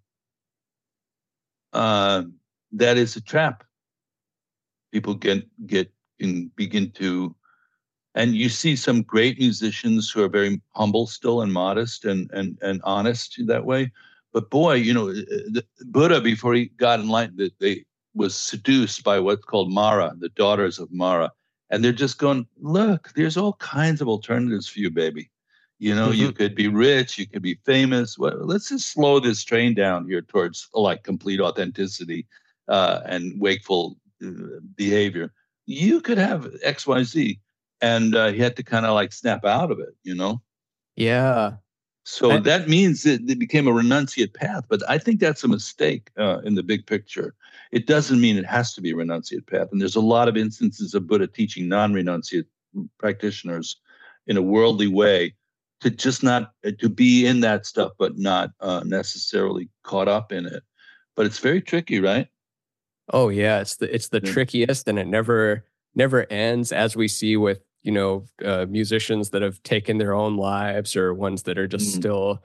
that is a trap. People can begin to, and you see some great musicians who are very humble still and modest and honest that way. But boy, the Buddha, before he got enlightened, they was seduced by what's called Mara, the daughters of Mara. And they're just going, look, there's all kinds of alternatives for you, baby. You could be rich, you could be famous. Well, let's just slow this train down here towards like complete authenticity and wakeful behavior. You could have X, Y, Z. And he had to kind of like snap out of it, Yeah. So that means it became a renunciate path. But I think that's a mistake in the big picture. It doesn't mean it has to be a renunciate path. And there's a lot of instances of Buddha teaching non-renunciate practitioners in a worldly way to just not to be in that stuff, but not necessarily caught up in it. But it's very tricky, right? Oh yeah, it's the trickiest, and it never ends, as we see with musicians that have taken their own lives, or ones that are just still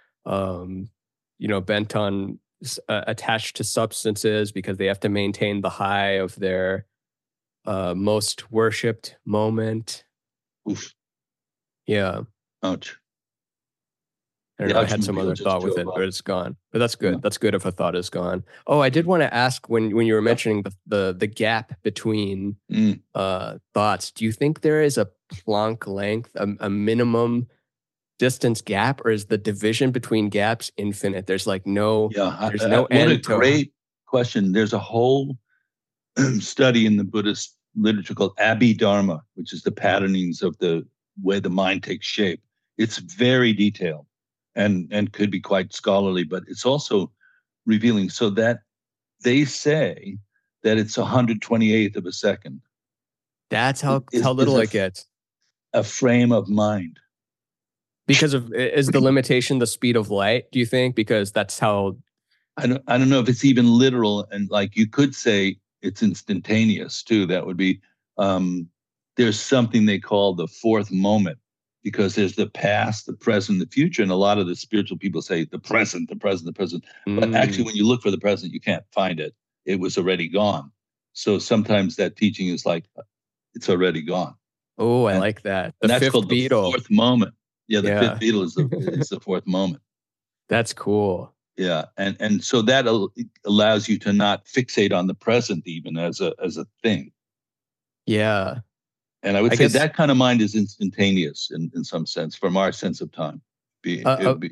bent on attached to substances because they have to maintain the high of their most worshipped moment. Oof. Yeah. Ouch. I don't know. I had some other thought with it, but it's gone. But that's good. Yeah. That's good if a thought is gone. Oh, I did want to ask when you were mentioning the gap between thoughts. Do you think there is a Planck length, a minimum distance gap, or is the division between gaps infinite? There's like there's no end. What a great question. There's a whole study in the Buddhist literature called Abhidharma, which is the patternings of the way the mind takes shape. It's very detailed and could be quite scholarly, but it's also revealing. So that they say that it's 128th of a second. That's how little it gets. A frame of mind. Because is the limitation the speed of light, do you think? Because that's how... I don't know if it's even literal, and like you could say it's instantaneous too. That would be, there's something they call the fourth moment, because there's the past, the present, the future. And a lot of the spiritual people say the present. But actually, when you look for the present, you can't find it. It was already gone. So sometimes that teaching is like, it's already gone. Oh, I like that. And that's called the fourth moment. Yeah, the fifth beetle is the fourth moment. That's cool. Yeah, and so that allows you to not fixate on the present even as a thing. Yeah. And I would say that kind of mind is instantaneous in some sense from our sense of time. The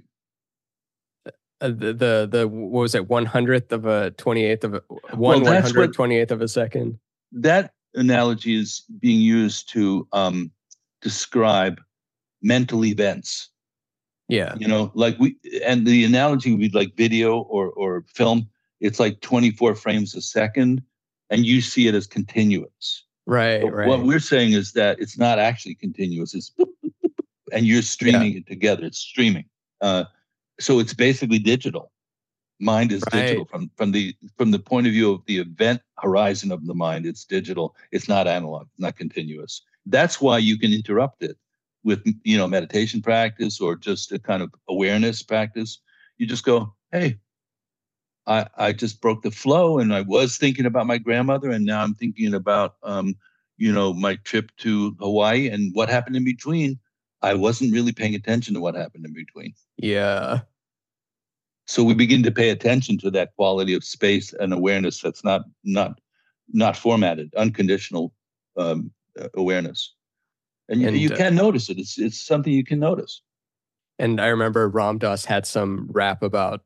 what was it, 100th of a 28th of a 128th of a second? That analogy is being used to describe mental events. Yeah. Like and the analogy would be like video or film. It's like 24 frames a second, and you see it as continuous. Right. What we're saying is that it's not actually continuous. It's boop, boop, boop, boop, and you're streaming it together. It's streaming. So it's basically digital. Mind is digital from the point of view of the event horizon of the mind. It's digital. It's not analog. It's not continuous. That's why you can interrupt it with meditation practice or just a kind of awareness practice. You just go, hey, I just broke the flow, and I was thinking about my grandmother, and now I'm thinking about my trip to Hawaii and what happened in between. I wasn't really paying attention to what happened in between. Yeah. So we begin to pay attention to that quality of space and awareness that's not formatted, unconditional awareness. And you can notice it. It's something you can notice. And I remember Ram Dass had some rap about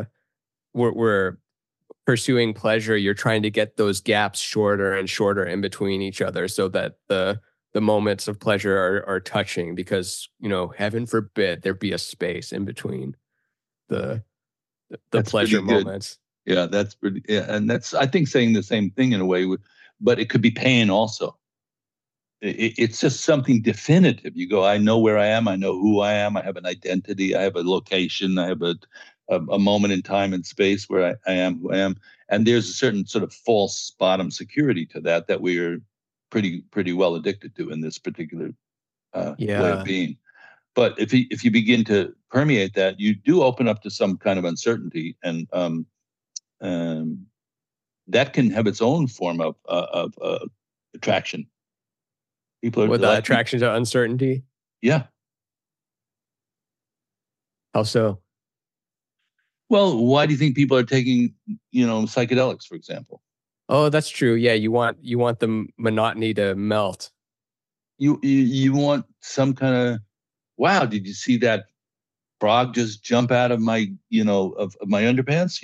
we're pursuing pleasure. You're trying to get those gaps shorter and shorter in between each other, so that the moments of pleasure are touching. Because heaven forbid there be a space in between the pleasure moments. Yeah, that's pretty. Yeah, and that's, I think, saying the same thing in a way, but it could be pain also. It's just something definitive. You go, I know where I am. I know who I am. I have an identity. I have a location. I have a moment in time and space where I am who I am. And there's a certain sort of false bottom security to that we're pretty well addicted to in this particular way of being. But if you begin to permeate that, you do open up to some kind of uncertainty, and that can have its own form of attraction. People are with attraction to uncertainty. Yeah. How so? Well, why do you think people are taking psychedelics, for example? Oh, that's true. Yeah, you want the monotony to melt. You want some kind of, wow, did you see that frog just jump out of my of my underpants?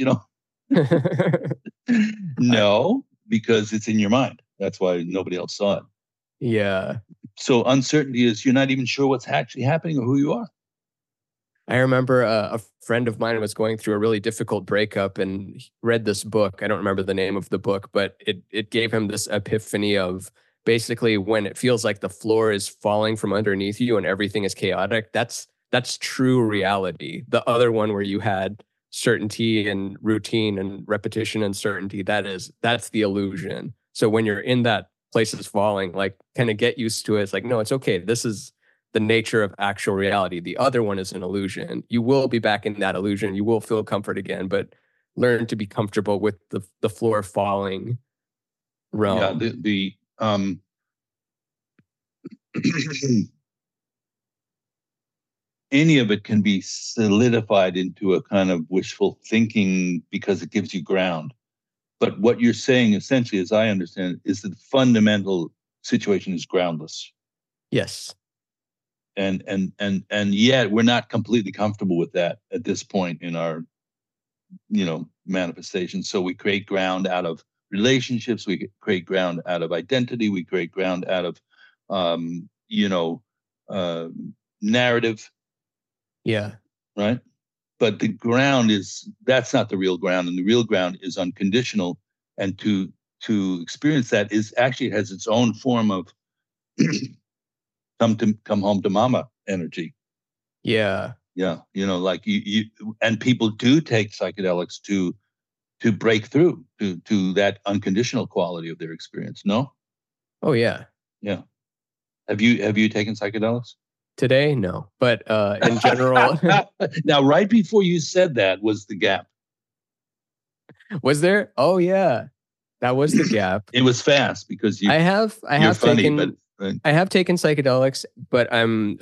No, because it's in your mind. That's why nobody else saw it. Yeah. So uncertainty is you're not even sure what's actually happening or who you are. I remember a friend of mine was going through a really difficult breakup and read this book. I don't remember the name of the book, but it gave him this epiphany of basically when it feels like the floor is falling from underneath you and everything is chaotic. That's true reality. The other one where you had certainty and routine and repetition and certainty, that's the illusion. So when you're in that place is falling, like, kind of get used to it. It's like, no, it's okay. This is the nature of actual reality. The other one is an illusion. You will be back in that illusion. You will feel comfort again, but learn to be comfortable with the floor falling realm. Yeah, any of it can be solidified into a kind of wishful thinking because it gives you ground. But what you're saying, essentially, as I understand it, is that the fundamental situation is groundless. Yes. And yet we're not completely comfortable with that at this point in our, manifestation. So we create ground out of relationships. We create ground out of identity. We create ground out of, narrative. Yeah. Right. But the ground that's not the real ground. And the real ground is unconditional. And to experience that is actually has its own form of come home to mama energy. Yeah. Yeah. Like you and people do take psychedelics to break through to that unconditional quality of their experience. No? Oh yeah. Yeah. Have you taken psychedelics? Today, no. But in general. Now, right before you said that was the gap. Was there? Oh yeah. That was the gap. It was fast because I have funny, taken but I have taken psychedelics, but I'm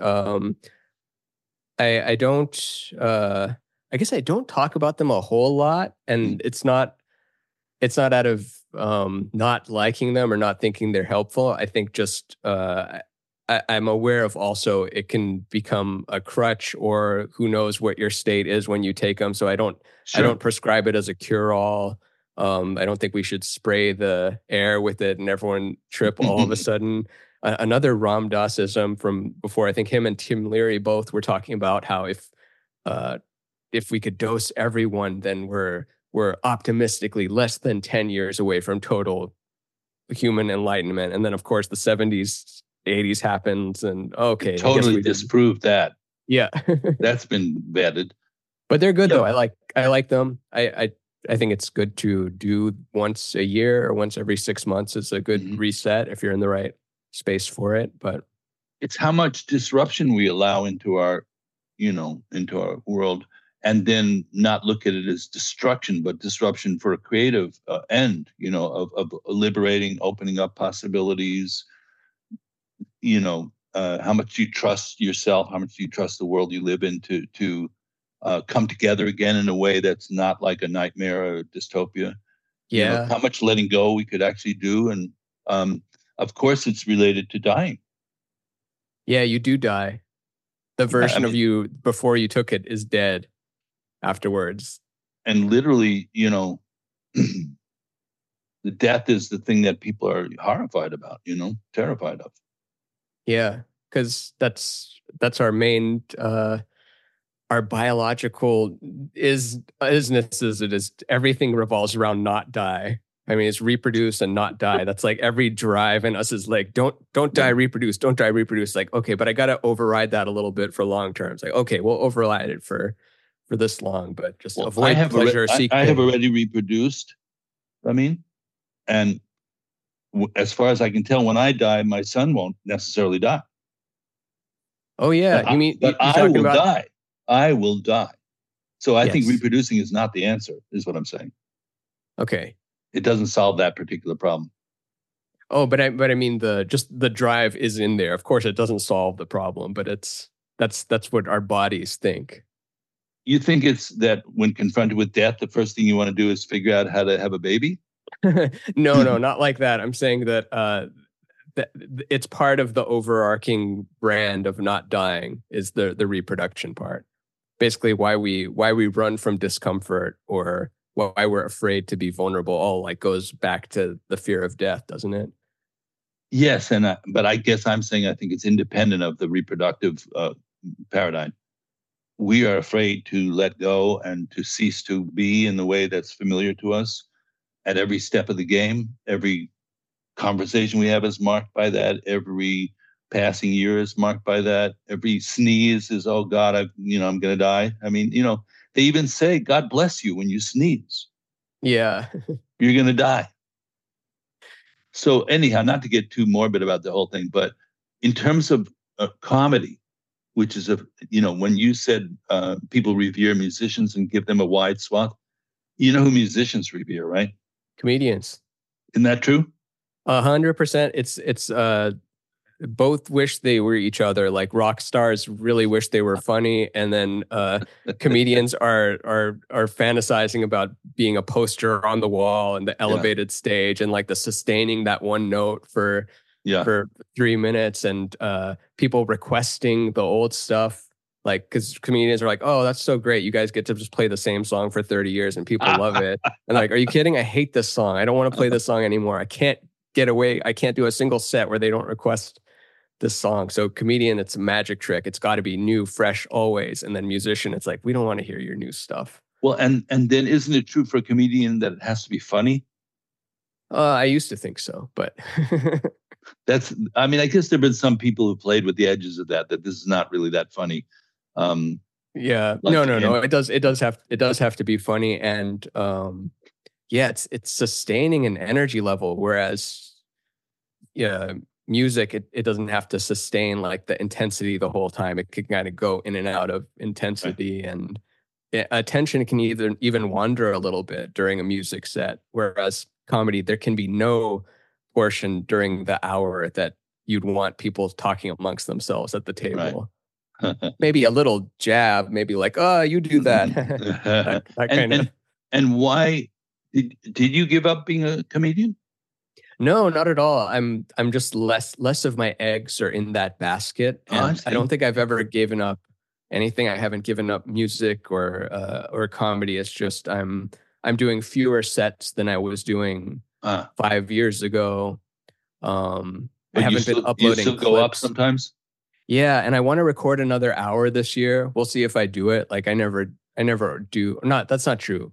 I don't I guess I don't talk about them a whole lot, and it's not out of not liking them or not thinking they're helpful. I think just I'm aware of also it can become a crutch, or who knows what your state is when you take them. So I don't prescribe it as a cure-all. I don't think we should spray the air with it and everyone trip all of a sudden. Another Ram Dassism from before, I think him and Tim Leary both were talking about how if we could dose everyone, then we're optimistically less than 10 years away from total human enlightenment. And then, of course, the 70s, 80s happens, and okay, totally disproved that. Yeah, that's been vetted. But they're good though. I like them. I think it's good to do once a year or once every 6 months. It's a good reset if you're in the right space for it. But it's how much disruption we allow into our world, and then not look at it as destruction, but disruption for a creative end, of liberating, opening up possibilities. How much you trust yourself, how much you trust the world you live in to come together again in a way that's not like a nightmare or a dystopia. Yeah. How much letting go we could actually do. And of course, it's related to dying. Yeah, you do die. The version of you before you took it is dead afterwards. And literally, the death is the thing that people are horrified about, terrified of. Yeah, because that's our main our biological isness is it is everything revolves around not die. I mean, it's reproduce and not die. That's like every drive in us is like, don't die, reproduce, don't die, reproduce. Like, okay, but I got to override that a little bit for long term. It's like, okay, we'll override it for this long, but just avoid pleasure seeking. I have already reproduced. And as far as I can tell, when I die, my son won't necessarily die. Oh yeah, I will die. I will die. So I think reproducing is not the answer, is what I'm saying. Okay. It doesn't solve that particular problem. Oh, but I mean the drive is in there. Of course, it doesn't solve the problem, but that's what our bodies think. You think it's that when confronted with death, the first thing you want to do is figure out how to have a baby? No, not like that. I'm saying that that it's part of the overarching brand of not dying is the reproduction part. Basically, why we run from discomfort or why we're afraid to be vulnerable all like goes back to the fear of death, doesn't it? Yes, but I guess I'm saying I think it's independent of the reproductive paradigm. We are afraid to let go and to cease to be in the way that's familiar to us at every step of the game. Every conversation we have is marked by that. Every passing year is marked by that. Every sneeze is, oh God, I'm going to die. I mean, they even say, God bless you when you sneeze. Yeah. You're going to die. So anyhow, not to get too morbid about the whole thing, but in terms of comedy, which is when you said people revere musicians and give them a wide swath, you know who musicians revere, right? Comedians. Isn't that true? 100%. It's both wish they were each other. Like rock stars really wish they were funny, and then comedians are fantasizing about being a poster on the wall and the elevated stage and like the sustaining that one note for 3 minutes, and people requesting the old stuff. Like, because comedians are like, oh, that's so great. You guys get to just play the same song for 30 years and people love it. And like, are you kidding? I hate this song. I don't want to play this song anymore. I can't get away. I can't do a single set where they don't request this song. So comedian, it's a magic trick. It's got to be new, fresh always. And then musician, it's like, we don't want to hear your new stuff. Well, and then isn't it true for a comedian that it has to be funny? I used to think so, but I guess there've been some people who played with the edges of that this is not really that funny. No. It does have to be funny, and it's sustaining an energy level. Whereas, music, it doesn't have to sustain like the intensity the whole time. It can kind of go in and out of intensity, and attention can even wander a little bit during a music set. Whereas comedy, there can be no portion during the hour that you'd want people talking amongst themselves at the table. Right. Maybe a little jab, maybe like, oh, you do that. that kind of. And why did you give up being a comedian? No, not at all. I'm just less of my eggs are in that basket. And I don't think I've ever given up anything. I haven't given up music or comedy. It's just I'm doing fewer sets than I was doing 5 years ago. I haven't been uploading. You still go up sometimes? Yeah, and I want to record another hour this year. We'll see if I do it. Like I never do. That's not true.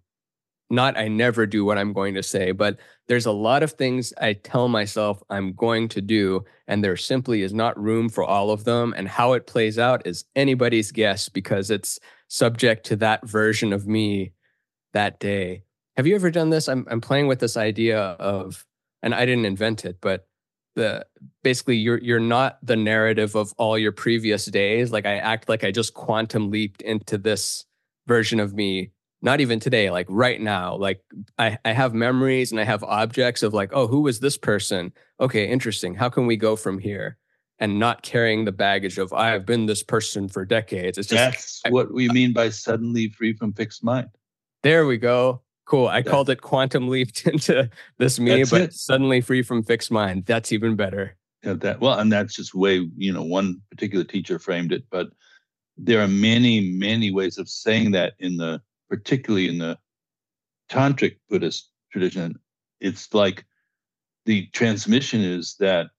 I never do what I'm going to say, but there's a lot of things I tell myself I'm going to do, and there simply is not room for all of them. And how it plays out is anybody's guess, because it's subject to that version of me that day. Have you ever done this? I'm playing with this idea of, and I didn't invent it, but basically you're not the narrative of all your previous days. Like I act like I just quantum leaped into this version of me. Not even today, like right now. Like I have memories and I have objects of like, oh, who was this person? Okay, interesting. How can we go from here? And not carrying the baggage of I have been this person for decades. It's just what we mean by suddenly free from fixed mind. There we go. Cool. I called it quantum leaped into this me, but suddenly free from fixed mind. That's even better. Yeah, and that's just the way, one particular teacher framed it. But there are many, many ways of saying that particularly in the tantric Buddhist tradition. It's like the transmission is that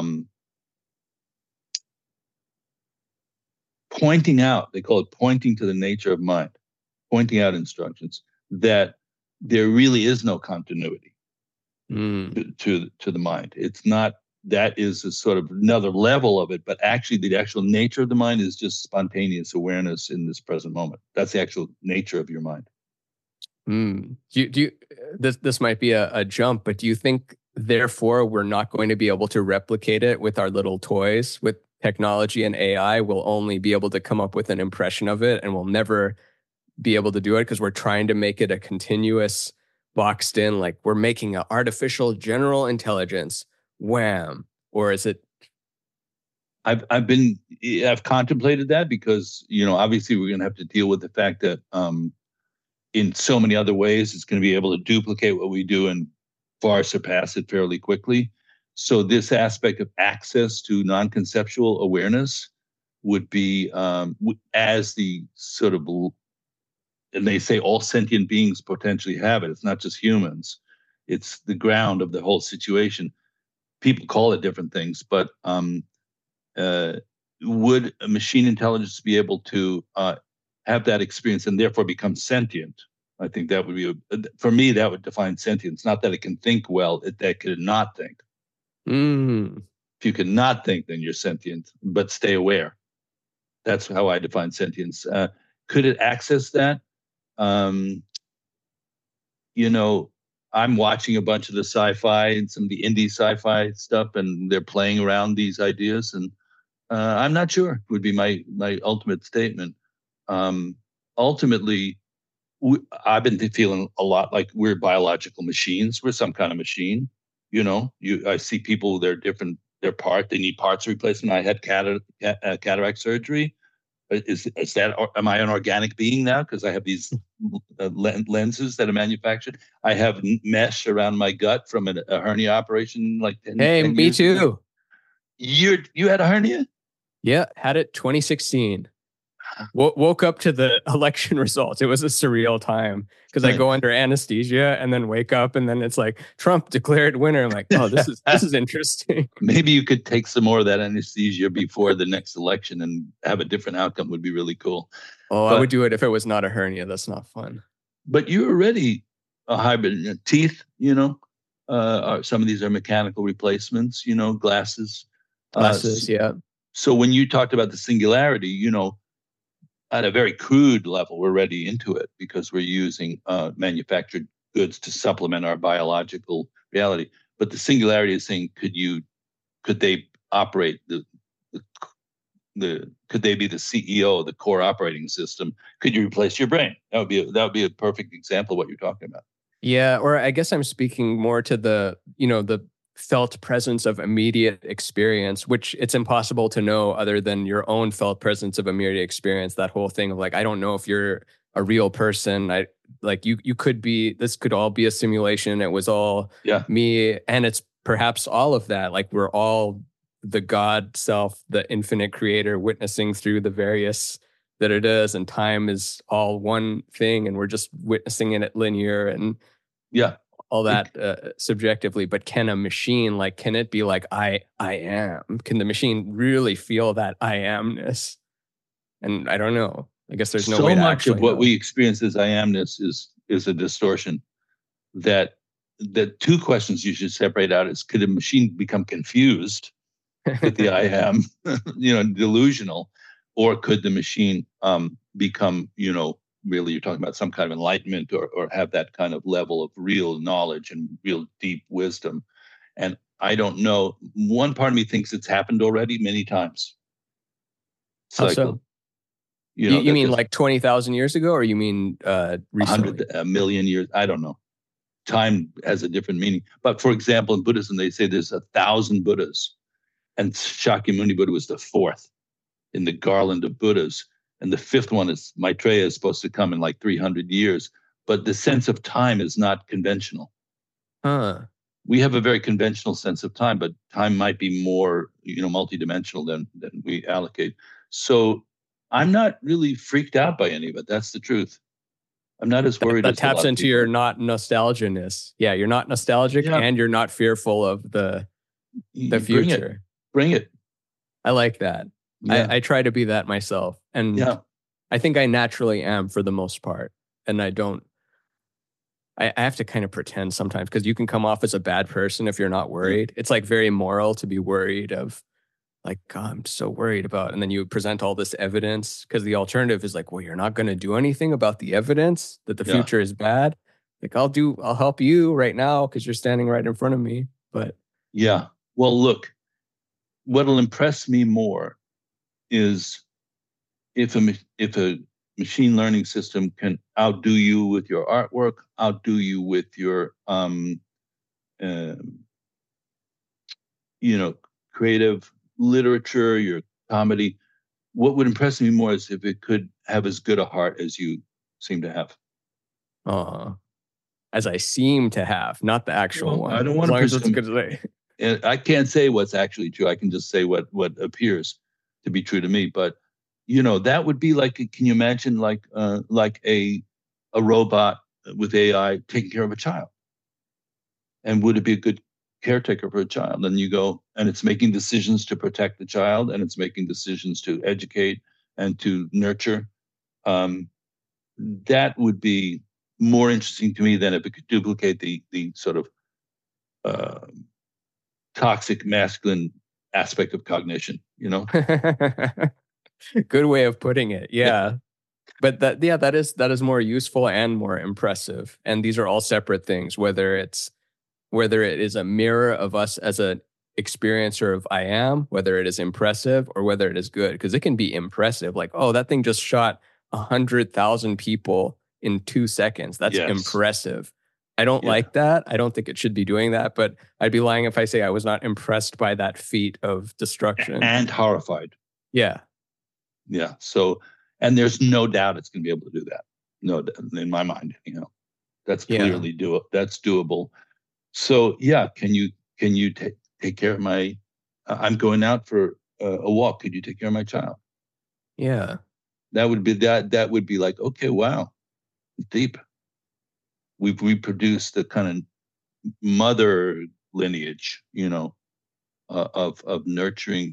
pointing out, they call it pointing to the nature of mind, pointing out instructions, that there really is no continuity to the mind. It's not, that is a sort of another level of it, but actually the actual nature of the mind is just spontaneous awareness in this present moment. That's the actual nature of your mind. This might be a jump, but do you think therefore we're not going to be able to replicate it with our little toys? With technology and AI, we'll only be able to come up with an impression of it, and we'll never be able to do it because we're trying to make it a continuous, boxed in, like we're making an artificial general intelligence. Wham. Or is it? I've contemplated that because, obviously we're going to have to deal with the fact that in so many other ways, it's going to be able to duplicate what we do and far surpass it fairly quickly. So this aspect of access to non-conceptual awareness would be as the sort of, and they say all sentient beings potentially have it. It's not just humans. It's the ground of the whole situation. People call it different things, but would a machine intelligence be able to have that experience and therefore become sentient? I think that would be, for me, that would define sentience. Not that it can think well, that it could not think. If you can not think, then you're sentient, but stay aware. That's how I define sentience. Could it access that? I'm watching a bunch of the sci-fi and some of the indie sci-fi stuff, and they're playing around these ideas, and I'm not sure would be my ultimate statement. Ultimately, I've been feeling a lot like we're biological machines. We're some kind of machine, I see people, they're different, they need parts replacement. I had cataract surgery. Am I an organic being now? Because I have these lenses that are manufactured. I have mesh around my gut from a hernia operation like 10 me years too. ago. You had a hernia? Yeah, had it 2016. Woke up to the election results. It was a surreal time because I go under anesthesia and then wake up and then it's like Trump declared winner. I'm like, oh, this is interesting. Maybe you could take some more of that anesthesia before the next election and have a different outcome. Would be really cool. Oh, I would do it if it was not a hernia. That's not fun. But you're already a hybrid. Teeth, some of these are mechanical replacements. Glasses. Yeah. So when you talked about the singularity, at a very crude level, we're already into it because we're using manufactured goods to supplement our biological reality. But the singularity is saying, could they operate could they be the CEO, the core operating system? Could you replace your brain? That would be a perfect example of what you're talking about. Yeah, or I guess I'm speaking more to the felt presence of immediate experience, which it's impossible to know other than your own felt presence of immediate experience. That whole thing of like, I don't know if you're a real person. You could be, this could all be a simulation. It was all me. And it's perhaps all of that. Like we're all the God self, the infinite creator witnessing through the various that it is. And time is all one thing. And we're just witnessing it linear and all that subjectively. But can a machine, can it be like, I am? Can the machine really feel that I amness? And I don't know. I guess there's no way to much of what know. we experience as I amness is a distortion. That the two questions you should separate out is, could a machine become confused with the I am, delusional, or could the machine become, really, you're talking about some kind of enlightenment or have that kind of level of real knowledge and real deep wisdom. And I don't know. One part of me thinks it's happened already many times. How so? You mean like 20,000 years ago, or you mean recently? 100 million years? I don't know. Time has a different meaning. But for example, in Buddhism, they say there's 1,000 Buddhas, and Shakyamuni Buddha was the fourth in the garland of Buddhas. And the fifth one is Maitreya, is supposed to come in like 300 years. But the sense of time is not conventional. We have a very conventional sense of time, but time might be more, multidimensional than we allocate. So I'm not really freaked out by any of it. That's the truth. I'm not as worried. That taps into your not nostalgia-ness. Yeah, you're not nostalgic and you're not fearful of the future. Bring it. I like that. Yeah. I try to be that myself. And I think I naturally am for the most part. And I have to kind of pretend sometimes, because you can come off as a bad person if you're not worried. It's like very moral to be worried of, like, God, I'm so worried about. And then you present all this evidence, because the alternative is like, well, you're not going to do anything about the evidence that the future is bad. Like, I'll help you right now because you're standing right in front of me. But yeah, well, look, what'll impress me more is if a machine learning system can outdo you with your artwork, outdo you with your creative literature, your comedy. What would impress me more is if it could have as good a heart as you seem to have. As I seem to have, not the actual one. I don't want to presume. I can't say what's actually true. I can just say what appears to be true to me. But that would be like, can you imagine like a robot with AI taking care of a child? And would it be a good caretaker for a child? And you go, and it's making decisions to protect the child, and it's making decisions to educate and to nurture. That would be more interesting to me than if it could duplicate the sort of toxic masculine aspect of cognition, Good way of putting it. Yeah. But that is more useful and more impressive. And these are all separate things, whether it is a mirror of us as an experiencer of I am, whether it is impressive or whether it is good. Because it can be impressive. Like, oh, that thing just shot 100,000 people in 2 seconds. That's impressive. I don't Yeah. like that. I don't think it should be doing that, but I'd be lying if I say I was not impressed by that feat of destruction. And horrified. Yeah. Yeah. So, and there's no doubt it's going to be able to do that. No, in my mind, that's Yeah. clearly that's doable. So yeah, can you take care of my? I'm going out for a walk. Could you take care of my child? Yeah. That would be that would be like, okay, wow, deep. We've reproduced the kind of mother lineage, of nurturing,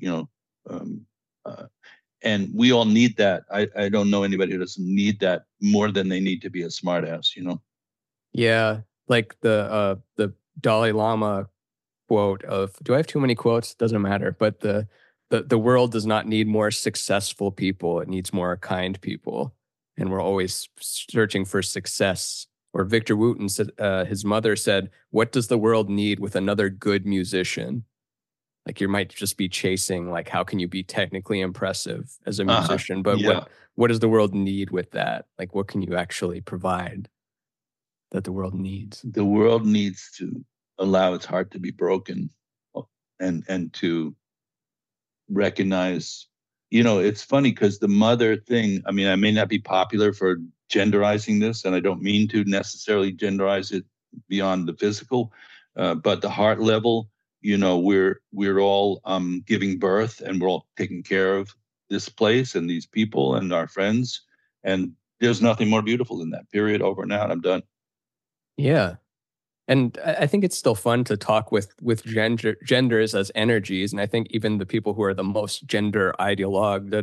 and we all need that. I don't know anybody who doesn't need that more than they need to be a smartass, Yeah. Like the Dalai Lama quote of, do I have too many quotes? Doesn't matter. But the world does not need more successful people. It needs more kind people. And we're always searching for success. Or Victor Wooten said, his mother said, what does the world need with another good musician? Like you might just be chasing, like, how can you be technically impressive as a musician? But Yeah. what does the world need with that? Like, what can you actually provide that the world needs? The world needs to allow its heart to be broken, and to recognize, it's funny because the mother thing, I mean, I may not be popular for genderizing this, and I don't mean to necessarily genderize it beyond the physical, but the heart level, we're all giving birth, and we're all taking care of this place and these people and our friends, and there's nothing more beautiful than that. Period. Over and out. I'm done. Yeah. And I think it's still fun to talk with genders as energies. And I think even the people who are the most gender ideologue,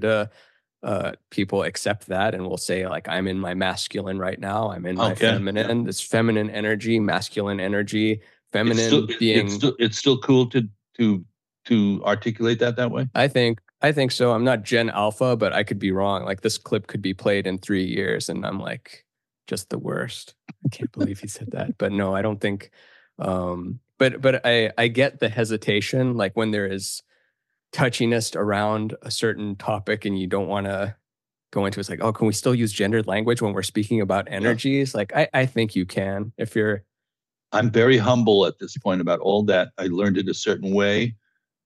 people accept that and will say, like, I'm in my masculine right now. I'm in my feminine. Yeah. This feminine energy, masculine energy, feminine it's still cool to articulate that way. I think so. I'm not Gen Alpha, but I could be wrong. Like, this clip could be played in 3 years and I'm like, just the worst. I can't believe he said that. But no, I don't think. But I get the hesitation, like when there is touchiness around a certain topic and you don't want to go into it. It's like, oh, can we still use gendered language when we're speaking about energies? Yeah. Like, I think you can if you're. I'm very humble at this point about all that. I learned it a certain way.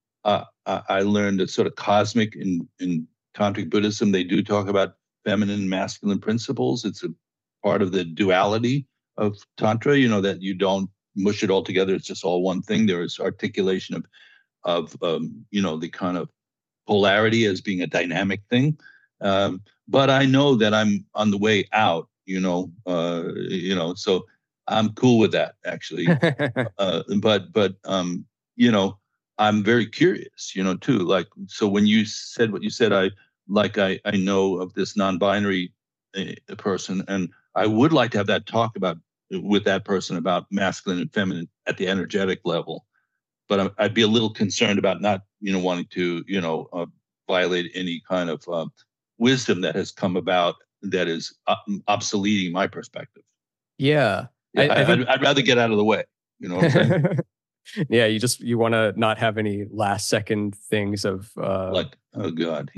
I learned it's sort of cosmic in Tantric Buddhism. They do talk about feminine and masculine principles. It's a part of the duality of Tantra, that you don't mush it all together. It's just all one thing. There is articulation of the kind of polarity as being a dynamic thing. But I know that I'm on the way out, so I'm cool with that, actually. But I'm very curious, too. Like, so when you said what you said, I know of this non-binary person, and I would like to have that talk with that person about masculine and feminine at the energetic level. But I'd be a little concerned about not, wanting to, violate any kind of wisdom that has come about that is obsoleting my perspective. Yeah. I'd rather get out of the way. You know what I'm saying? Yeah, you want to not have any last second things of like, oh God,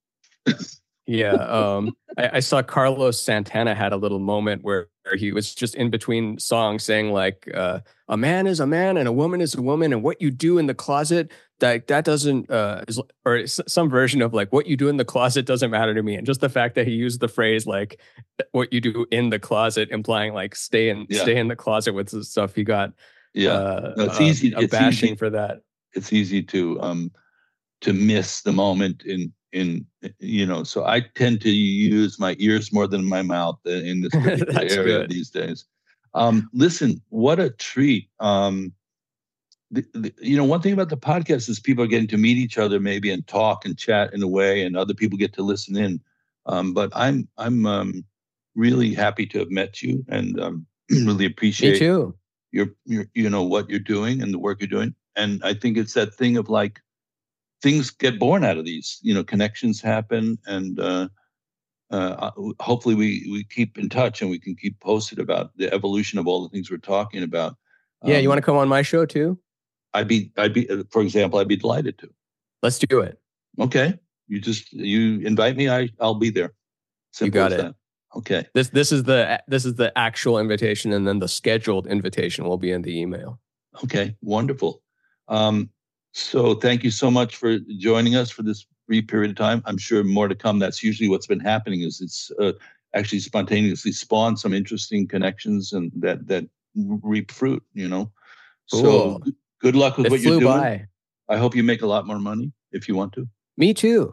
Yeah, I saw Carlos Santana had a little moment where he was just in between songs saying like, a man is a man and a woman is a woman, and what you do in the closet that doesn't or some version of like, what you do in the closet doesn't matter to me. And just the fact that he used the phrase like, what you do in the closet, implying like stay in the closet with the stuff, he got it's easy. It's bashing for that. It's easy to miss the moment in so I tend to use my ears more than my mouth in this particular area good. These days. Listen, what a treat. One thing about the podcast is people are getting to meet each other maybe and talk and chat in a way, and other people get to listen in. But I'm really happy to have met you, and really appreciate Me too. your what you're doing and the work you're doing. And I think it's that thing of like, things get born out of these, connections happen, and hopefully we keep in touch and we can keep posted about the evolution of all the things we're talking about. Yeah, you want to come on my show too? I'd be, for example, I'd be delighted to. Let's do it. Okay, you invite me, I'll be there. Simple, you got it. That. Okay. This is the actual invitation, and then the scheduled invitation will be in the email. Okay, wonderful. So thank you so much for joining us for this brief period of time. I'm sure more to come. That's usually what's been happening, is it's actually spontaneously spawned some interesting connections and that reap fruit, Cool. So good luck with what you're doing. By. I hope you make a lot more money if you want to. Me too.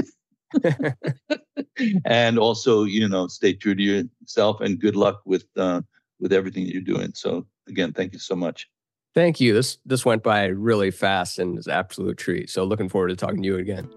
And also, stay true to yourself, and good luck with everything that you're doing. So again, thank you so much. Thank you. This went by really fast and is an absolute treat. So looking forward to talking to you again.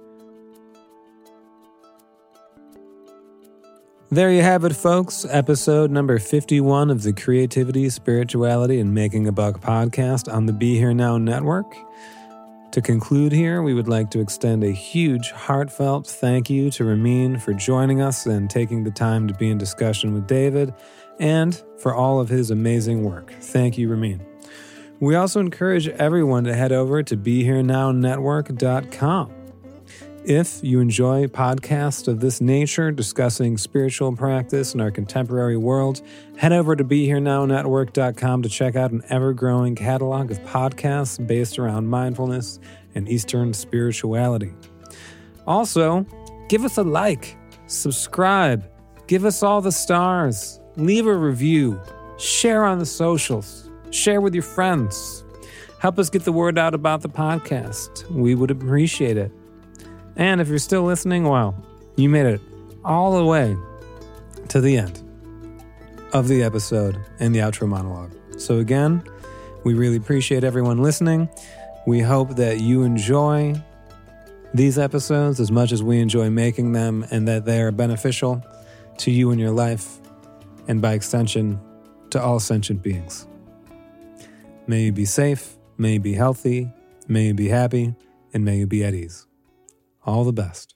There you have it, folks. Episode number 51 of the Creativity, Spirituality, and Making a Buck podcast on the Be Here Now Network. To conclude here, we would like to extend a huge, heartfelt thank you to Ramin for joining us and taking the time to be in discussion with David, and for all of his amazing work. Thank you, Ramin. We also encourage everyone to head over to BeHereNowNetwork.com. If you enjoy podcasts of this nature discussing spiritual practice in our contemporary world, head over to BeHereNowNetwork.com to check out an ever-growing catalog of podcasts based around mindfulness and Eastern spirituality. Also, give us a like, subscribe, give us all the stars, leave a review, share on the socials, share with your friends. Help us get the word out about the podcast. We would appreciate it. And if you're still listening, well, you made it all the way to the end of the episode and the outro monologue. So again, we really appreciate everyone listening. We hope that you enjoy these episodes as much as we enjoy making them, and that they are beneficial to you in your life, and by extension, to all sentient beings. May you be safe, may you be healthy, may you be happy, and may you be at ease. All the best.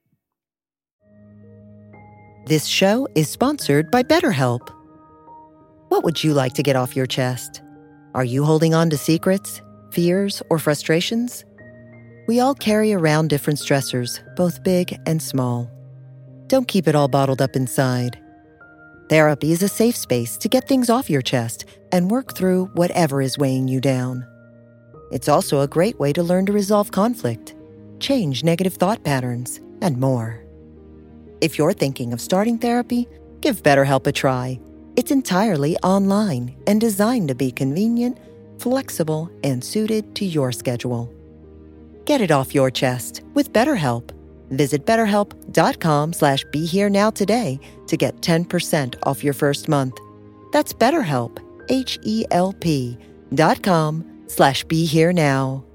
This show is sponsored by BetterHelp. What would you like to get off your chest? Are you holding on to secrets, fears, or frustrations? We all carry around different stressors, both big and small. Don't keep it all bottled up inside. Therapy is a safe space to get things off your chest and work through whatever is weighing you down. It's also a great way to learn to resolve conflict, change negative thought patterns, and more. If you're thinking of starting therapy, give BetterHelp a try. It's entirely online and designed to be convenient, flexible, and suited to your schedule. Get it off your chest with BetterHelp. Visit BetterHelp.com/BeHereNow today to get 10% off your first month. That's BetterHelp, HELP.com/BeHereNow.